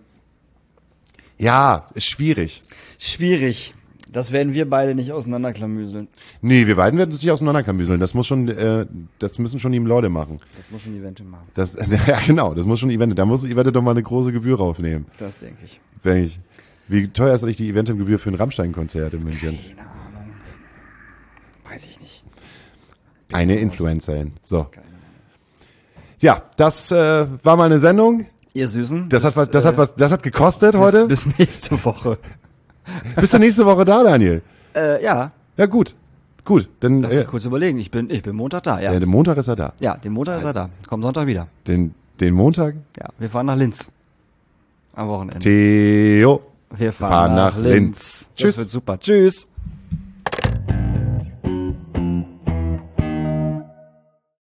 ja, ist schwierig. Schwierig. Das werden wir beide nicht auseinanderklamüseln. Nee, wir beiden werden uns nicht auseinanderklamüseln. Das muss schon, äh, das müssen schon die Leute machen. Das muss schon Event machen. Das, ja genau, das muss schon Event. Da muss Event doch mal eine große Gebühr raufnehmen. Das denke ich. Wenn ich, wie teuer ist eigentlich die Eventim-Gebühr für ein Rammstein-Konzert in München? Keine Ahnung. Weiß ich nicht. Eine Influencerin. So. Keine Ahnung. Ja, das äh, war mal eine Sendung. Ihr Süßen. Das hat was, das äh, hat was, das hat gekostet heute. Bis, bis nächste Woche. Bist du nächste Woche da, Daniel? äh, ja. Ja, gut. Gut, dann Lass äh, mich kurz überlegen. Ich bin, ich bin Montag da, ja. äh, den Montag ist er da. Ja, den Montag ist er da. Kommt Sonntag wieder. Den, den Montag? Ja, wir fahren nach Linz. Am Wochenende. Theo. Wir fahren, fahren nach, nach Linz. Linz. Das Tschüss. wird super. Tschüss.